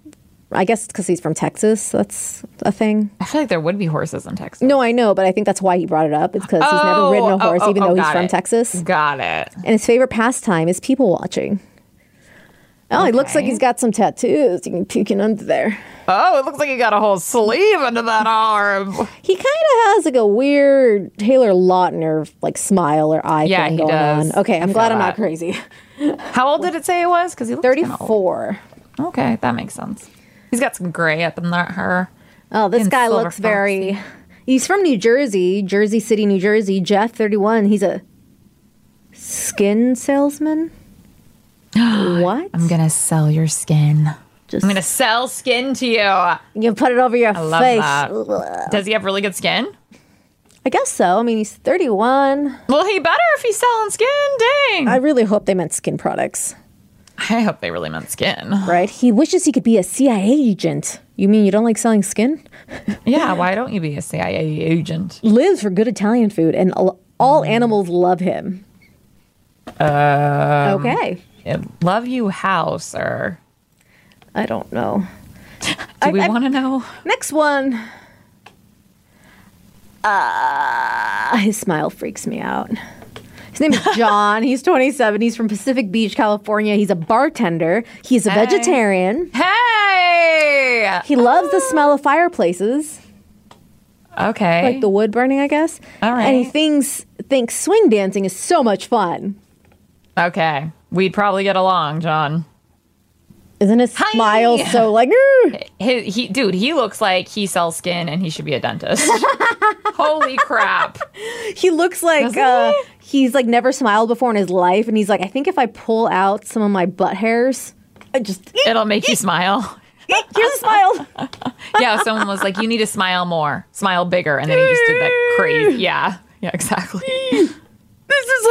I guess it's because he's from Texas. That's a thing. I feel like there would be horses in Texas. No, I know, but I think that's why he brought it up. It's because he's never ridden a horse, even though he's from Texas. Got it. And his favorite pastime is people watching. Oh, he looks like he's got some tattoos. You can peek in under there. Oh, it looks like he got a whole sleeve under that arm. He kind of has like a weird Taylor Lautner like smile or eye thing going on. Okay, I'm glad I'm not crazy. How old did it say it was? Because he looks 34. Okay, that makes sense. He's got some gray up in her. Oh, this guy looks very... He's from New Jersey, Jersey City, New Jersey. Jeff, 31. He's a skin salesman. What? I'm going to sell your skin. I'm going to sell skin to you. You put it over your face. That. Does he have really good skin? I guess so. I mean, he's 31. Well, he better if he's selling skin. Dang. I really hope they meant skin products. I hope they really meant skin. Right? He wishes he could be a CIA agent. You mean you don't like selling skin? Yeah, why don't you be a CIA agent? Lives for good Italian food, and all animals love him. Okay. Love you how, sir? I don't know. Do we want to know? Next one. His smile freaks me out. His name is John. He's 27. He's from Pacific Beach, California. He's a bartender. He's a vegetarian. Hey! He loves the smell of fireplaces. Okay. Like the wood burning, I guess. All right. And he thinks swing dancing is so much fun. Okay. We'd probably get along, John. Isn't his smile so like... Dude, he looks like he sells skin and he should be a dentist. Holy crap. He looks like he's like never smiled before in his life. And he's like, I think if I pull out some of my butt hairs, it'll make you smile. Here's a smile. Yeah, someone was like, you need to smile more. Smile bigger. And then he just did that crazy. Yeah, exactly. This is how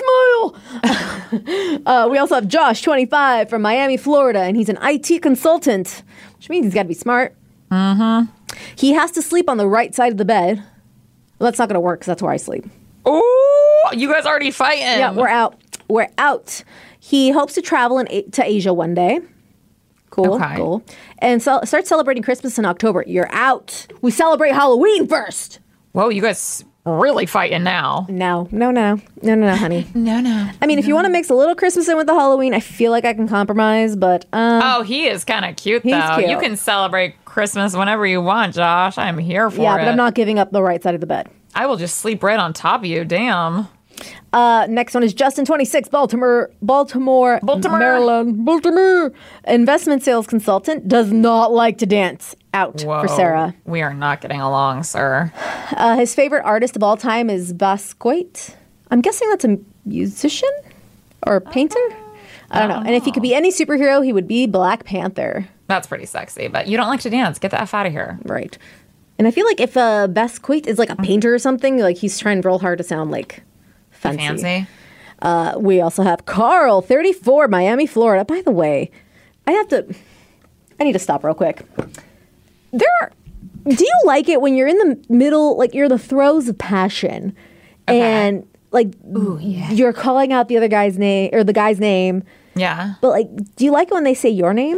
I smile. We also have Josh, 25, from Miami, Florida, and he's an IT consultant, which means he's got to be smart. Mm-hmm. He has to sleep on the right side of the bed. Well, that's not going to work because that's where I sleep. Oh, you guys already fighting. Yeah, we're out. We're out. He hopes to travel to Asia one day. Cool, cool. And so start celebrating Christmas in October. You're out. We celebrate Halloween first. Whoa, you guys... really fighting now. No, honey. No. I mean, if you want to mix a little Christmas in with the Halloween, I feel like I can compromise, but... he is kind of cute, though. Cute. You can celebrate Christmas whenever you want, Josh. I'm here for it. Yeah, but I'm not giving up the right side of the bed. I will just sleep right on top of you. Damn. Next one is Justin, 26, Baltimore, Maryland. Baltimore. Investment sales consultant, does not like to dance. Out for Sarah. We are not getting along, sir. His favorite artist of all time is Basquiat. I'm guessing that's a musician or a painter? I don't know. And if he could be any superhero, he would be Black Panther. That's pretty sexy, but you don't like to dance. Get the F out of here. Right. And I feel like if Basquiat is like a painter or something, like he's trying real hard to sound like fancy. We also have Carl, 34, Miami, Florida. By the way, I need to stop real quick. Do you like it when you're in the middle, like you're the throes of passion, and like you're calling out the other guy's name or the guy's name? Yeah. But like, do you like it when they say your name?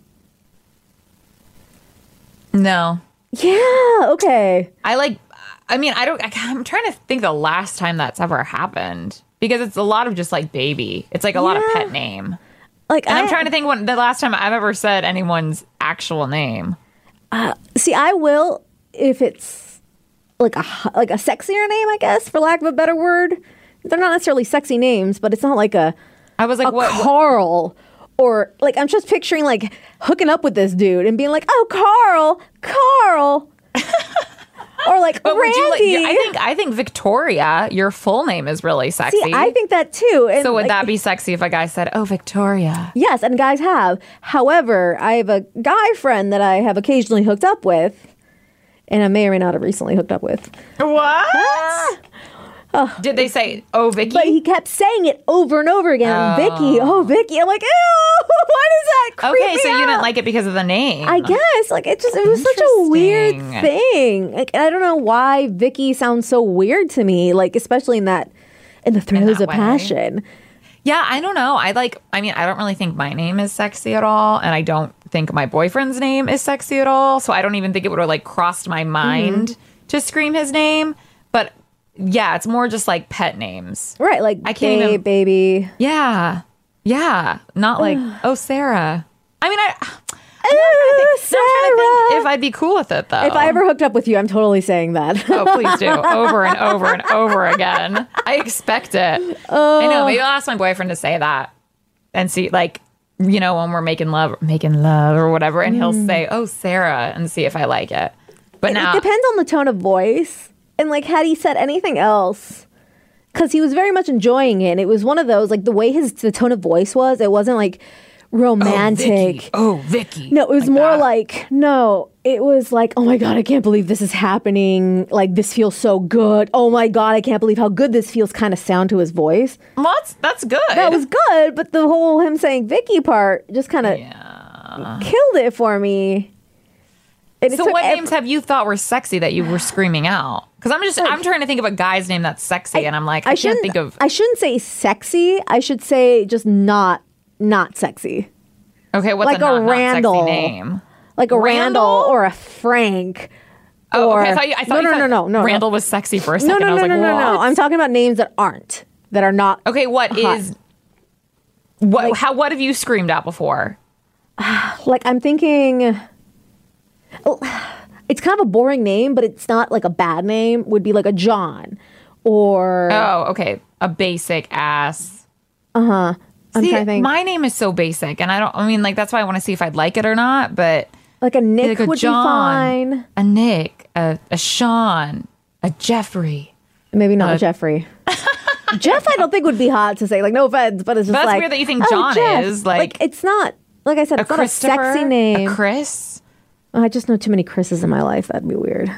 No. Yeah. Okay. I'm trying to think the last time that's ever happened because it's a lot of just like baby. It's like a lot of pet name. Like, and I'm trying to think when the last time I've ever said anyone's actual name. See, I will if it's like a sexier name, I guess, for lack of a better word. They're not necessarily sexy names, but it's not like I was like, what, Carl, or like I'm just picturing like hooking up with this dude and being like, oh, Carl, or like but Randy. I think Victoria, your full name is really sexy. See, I think that too. And so would that be sexy if a guy said, "Oh, Victoria"? Yes, and guys have. However, I have a guy friend that I have occasionally hooked up with, and I may or may not have recently hooked up with. What? Did they say, "Oh, Vicky"? But he kept saying it over and over again. Vicky, oh, Vicky. I'm like, ew, why does that creep me so out? you didn't like it because of the name? I guess. Like, it was such a weird thing. Like, I don't know why Vicky sounds so weird to me, like, especially in the throes of passion. Yeah, I don't know. I don't really think my name is sexy at all. And I don't think my boyfriend's name is sexy at all. So I don't even think it would have like crossed my mind to scream his name. But yeah, it's more just like pet names. Right, like I can't even, baby. Yeah. Yeah. Not like, oh, Sarah. I mean, I'm trying to think if I'd be cool with it, though. If I ever hooked up with you, I'm totally saying that. Oh, please do. Over and over and over again. I expect it. I know. Maybe I'll ask my boyfriend to say that and see, like, you know, when we're making love or whatever, and he'll say, oh, Sarah, and see if I like it. But it now... It depends on the tone of voice. And, like, had he said anything else... Because he was very much enjoying it. And it was one of those, like, the way the tone of voice was, it wasn't, like... romantic. Oh, Vicky. No, it was like more that. like, no, it was like, oh my God, I can't believe this is happening. Like, this feels so good. Oh my God, I can't believe how good this feels kind of sound to his voice. Well, that's good. That was good, but the whole him saying Vicky part just kind of killed it for me. So what names have you thought were sexy that you were screaming out? Because I'm trying to think of a guy's name that's sexy, and I'm like, I can't think of... I shouldn't say sexy. I should say just not sexy. Okay, what's like a Randall, not sexy name? Like a Randall or a Frank. Oh, or, okay. I thought no. Randall was sexy for a second. No. I was like, what? I'm talking about names that are not. Okay, what like, what have you screamed out before? Like, I'm thinking, it's kind of a boring name, but it's not like a bad name. Would be like a John, or okay, a basic ass. I'm trying to think. My name is so basic, and I mean, like, that's why I want to see if I'd like it or not, but... Like a Nick like would John, be fine. A Nick, a Sean, a Jeffrey. Maybe not a Jeffrey. Jeff, I don't think would be hot to say. Like, no offense, but it's just that's like... weird that you think John Jeff. is. Like, it's not... Like I said, it's not a sexy name. A Chris? I just know too many Chris's in my life. That'd be weird.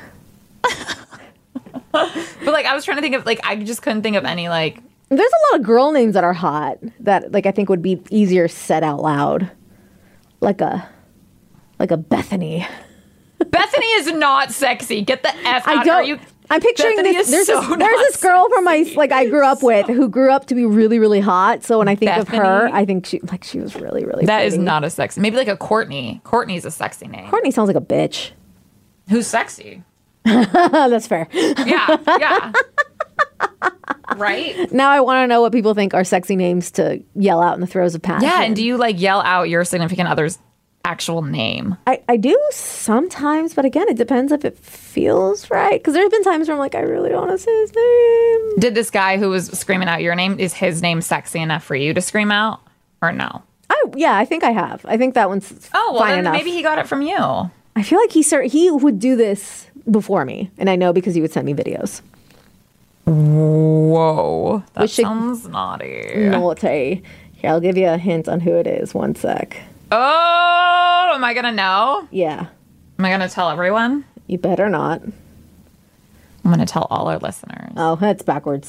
But, like, I was trying to think of... Like, I just couldn't think of any, like... There's a lot of girl names that are hot that, like, I think would be easier said out loud. Like a Bethany. Bethany is not sexy. Get the F out of here. I'm picturing Bethany this. is There's this girl from I grew up with who grew up to be really, really hot. So when I think of her, I think she was really, really That pretty. is not a sexy. Maybe like a Courtney. Courtney's a sexy name. Courtney sounds like a bitch. Who's sexy? That's fair. Yeah. Right? Now I want to know what people think are sexy names to yell out in the throes of passion. Yeah, and do you like yell out your significant other's actual name? I do sometimes, but again, it depends if it feels right. Because there have been times where I'm like, I really don't want to say his name. Did this guy who was screaming out your name, is his name sexy enough for you to scream out? Or no? I think I have. I think that one's fine then enough. Maybe he got it from you. I feel like he would do this before me. And I know because he would send me videos. Whoa. That sounds naughty. Naughty. Here, I'll give you a hint on who it is. One sec. Oh, am I going to know? Yeah. Am I going to tell everyone? You better not. I'm going to tell all our listeners. Oh, that's backwards.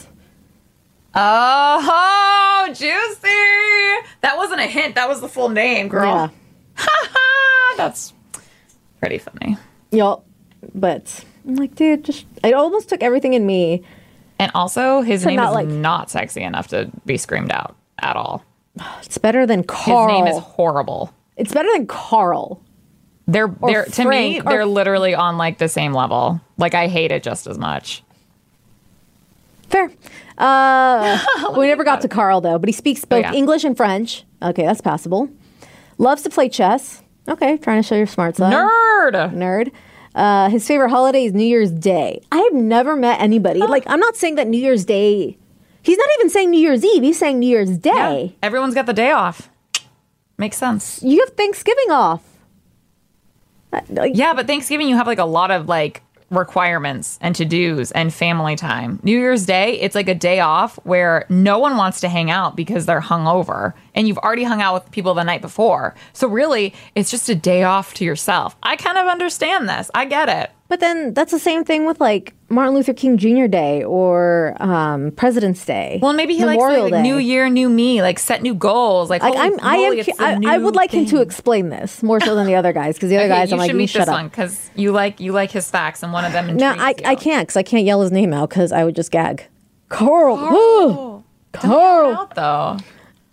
Oh, juicy. That wasn't a hint. That was the full name, girl. Yeah. That's pretty funny. Yup. But I'm like, dude, it almost took everything in me. And also, his name is not not sexy enough to be screamed out at all. It's better than Carl. His name is horrible. It's better than Carl. They're to me, they're literally on like the same level. Like, I hate it just as much. Fair. We never got to Carl, though, but he speaks both English and French. Okay, that's passable. Loves to play chess. Okay, trying to show your smart side. Nerd. His favorite holiday is New Year's Day. I have never met anybody. Like, I'm not saying that New Year's Day... He's not even saying New Year's Eve. He's saying New Year's Day. Yeah, everyone's got the day off. Makes sense. You have Thanksgiving off. Yeah, but Thanksgiving, you have like a lot of like requirements and to-dos and family time. New Year's Day, it's like a day off where no one wants to hang out because they're hungover and you've already hung out with people the night before. So really, it's just a day off to yourself. I kind of understand this. I get it. But then that's the same thing with like Martin Luther King Jr. Day or President's Day. Well, maybe he Memorial likes like New Year, new me, like set new goals. Like, I would like him to explain this more so than the other guys because the other guys, I'm like, you shut up. Because you like his facts and one of them. No, I can't because I can't yell his name out because I would just gag. Carl. Don't yell it out, though.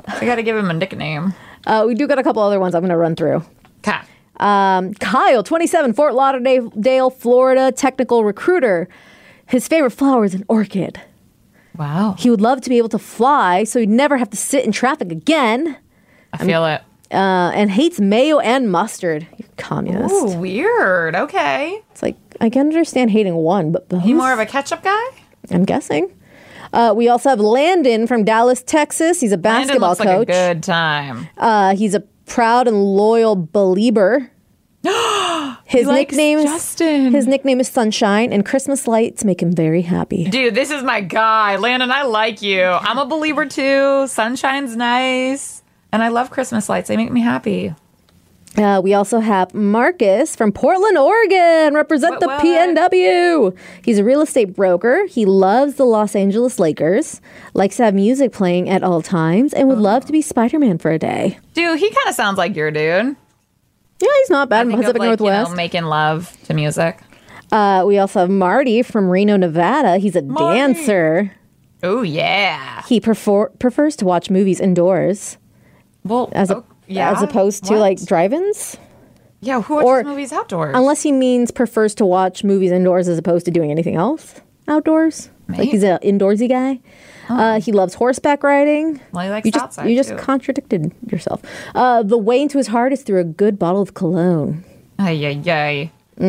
I got to give him a nickname. We do got a couple other ones I'm going to run through. Okay. Kyle, 27, Fort Lauderdale, Florida, technical recruiter. His favorite flower is an orchid. Wow. He would love to be able to fly so he'd never have to sit in traffic again. I feel it. And hates mayo and mustard. You're communist. Ooh, weird. Okay. It's like, I can understand hating one, but both? You more of a ketchup guy? I'm guessing. We also have Landon from Dallas, Texas. He's a basketball looks coach. like a good time. He's a proud and loyal believer. His nickname is Sunshine, and Christmas lights make him very happy. Dude, this is my guy. Landon, I like you. I'm a believer too. Sunshine's nice. And I love Christmas lights. They make me happy. We also have Marcus from Portland, Oregon. Represent the PNW. He's a real estate broker. He loves the Los Angeles Lakers, likes to have music playing at all times, and would love to be Spider-Man for a day. Dude, he kind of sounds like your dude. Yeah, he's not bad. Pacific Northwest. Making love to music. We also have Marty from Reno, Nevada. He's a dancer. Oh, yeah. He prefers to watch movies indoors. Well, as opposed to like drive-ins. Yeah, who watches movies outdoors? Unless he means prefers to watch movies indoors as opposed to doing anything else outdoors. Maybe. Like he's an indoorsy guy. He loves horseback riding. Well, he likes outside You just contradicted yourself. The way into his heart is through a good bottle of cologne. Okay.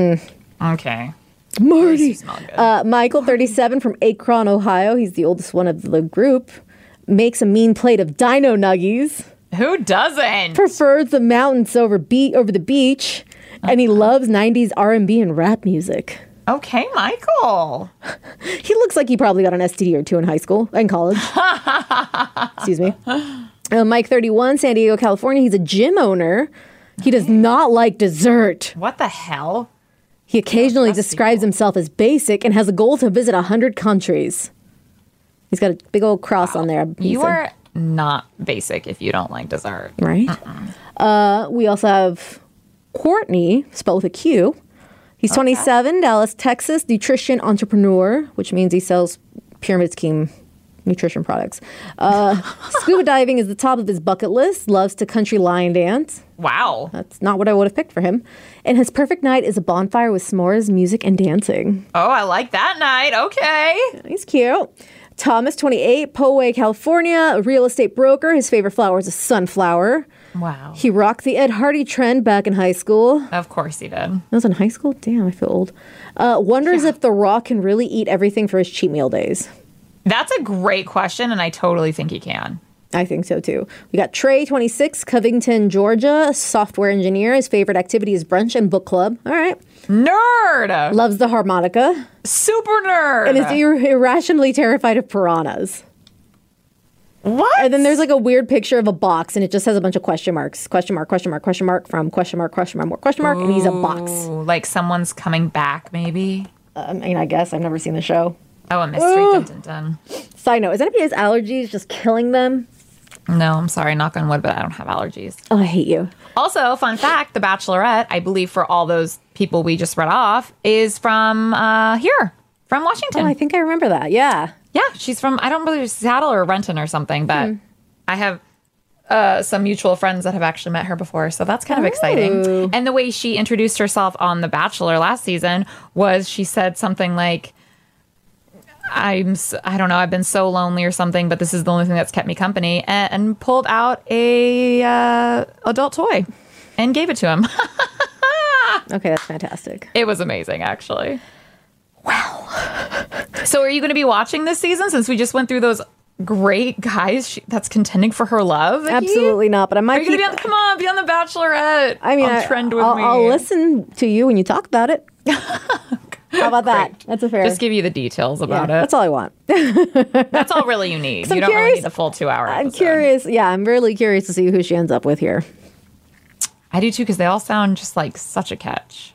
Marty. Michael, 37, from Akron, Ohio. He's the oldest one of the group. Makes a mean plate of dino nuggies. Who doesn't? Prefers the mountains over the beach. And he loves 90s R&B and rap music. Okay, Michael. He looks like he probably got an STD or two in high school and college. Excuse me. Mike, 31, San Diego, California. He's a gym owner. He does not like dessert. What the hell? He occasionally describes himself as basic and has a goal to visit 100 countries. He's got a big old cross on there. You are not basic if you don't like dessert. Right? We also have Courtney, spelled with a Q. He's 27, Dallas, Texas, nutrition entrepreneur, which means he sells pyramid scheme nutrition products. Scuba diving is the top of his bucket list. Loves to country line dance. Wow. That's not what I would have picked for him. And his perfect night is a bonfire with s'mores, music, and dancing. Oh, I like that night. Okay. He's cute. Thomas, 28, Poway, California, a real estate broker. His favorite flower is a sunflower. Wow. He rocked the Ed Hardy trend back in high school. Of course he did. I was in high school? Damn, I feel old. Wonders if The Rock can really eat everything for his cheat meal days. That's a great question, and I totally think he can. I think so, too. We got Trey, 26, Covington, Georgia, software engineer. His favorite activity is brunch and book club. All right. Nerd! Loves the harmonica. Super nerd! And is irrationally terrified of piranhas. What? And then there's like a weird picture of a box, and it just has a bunch of question marks. Question mark, question mark, question mark, from question mark, question mark, more question mark, and he's a box. Like someone's coming back, maybe? I mean, I guess. I've never seen the show. Oh, a mystery. Dun, dun, dun. Side note, is anybody's allergies just killing them? No, I'm sorry, knock on wood, but I don't have allergies. Oh, I hate you. Also, fun fact, The Bachelorette, I believe for all those people we just read off, is from here, from Washington. Oh, I think I remember that, yeah. Yeah, she's from, I don't believe Seattle or Renton or something, but I have some mutual friends that have actually met her before, so that's kind of exciting. And the way she introduced herself on The Bachelor last season was she said something like, I don't know, I've been so lonely or something, but this is the only thing that's kept me company, and pulled out a adult toy and gave it to him. Okay, that's fantastic. It was amazing, actually. Wow. So are you going to be watching this season since we just went through those great guys that's contending for her love? Vicky? Absolutely not, but I might Are you going to be on The Bachelorette? I mean, trend with me. I'll listen to you when you talk about it. How about that? That's a fair. Just give you the details about it. That's all I want. That's all really you need. You don't really need the full 2 hour episode. I'm curious. Yeah, I'm really curious to see who she ends up with here. I do too, because they all sound just like such a catch.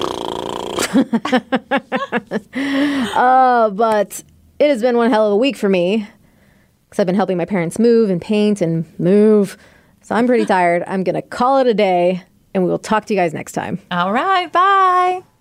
But it has been one hell of a week for me because I've been helping my parents move and paint and move. So I'm pretty tired. I'm going to call it a day, and we will talk to you guys next time. All right. Bye.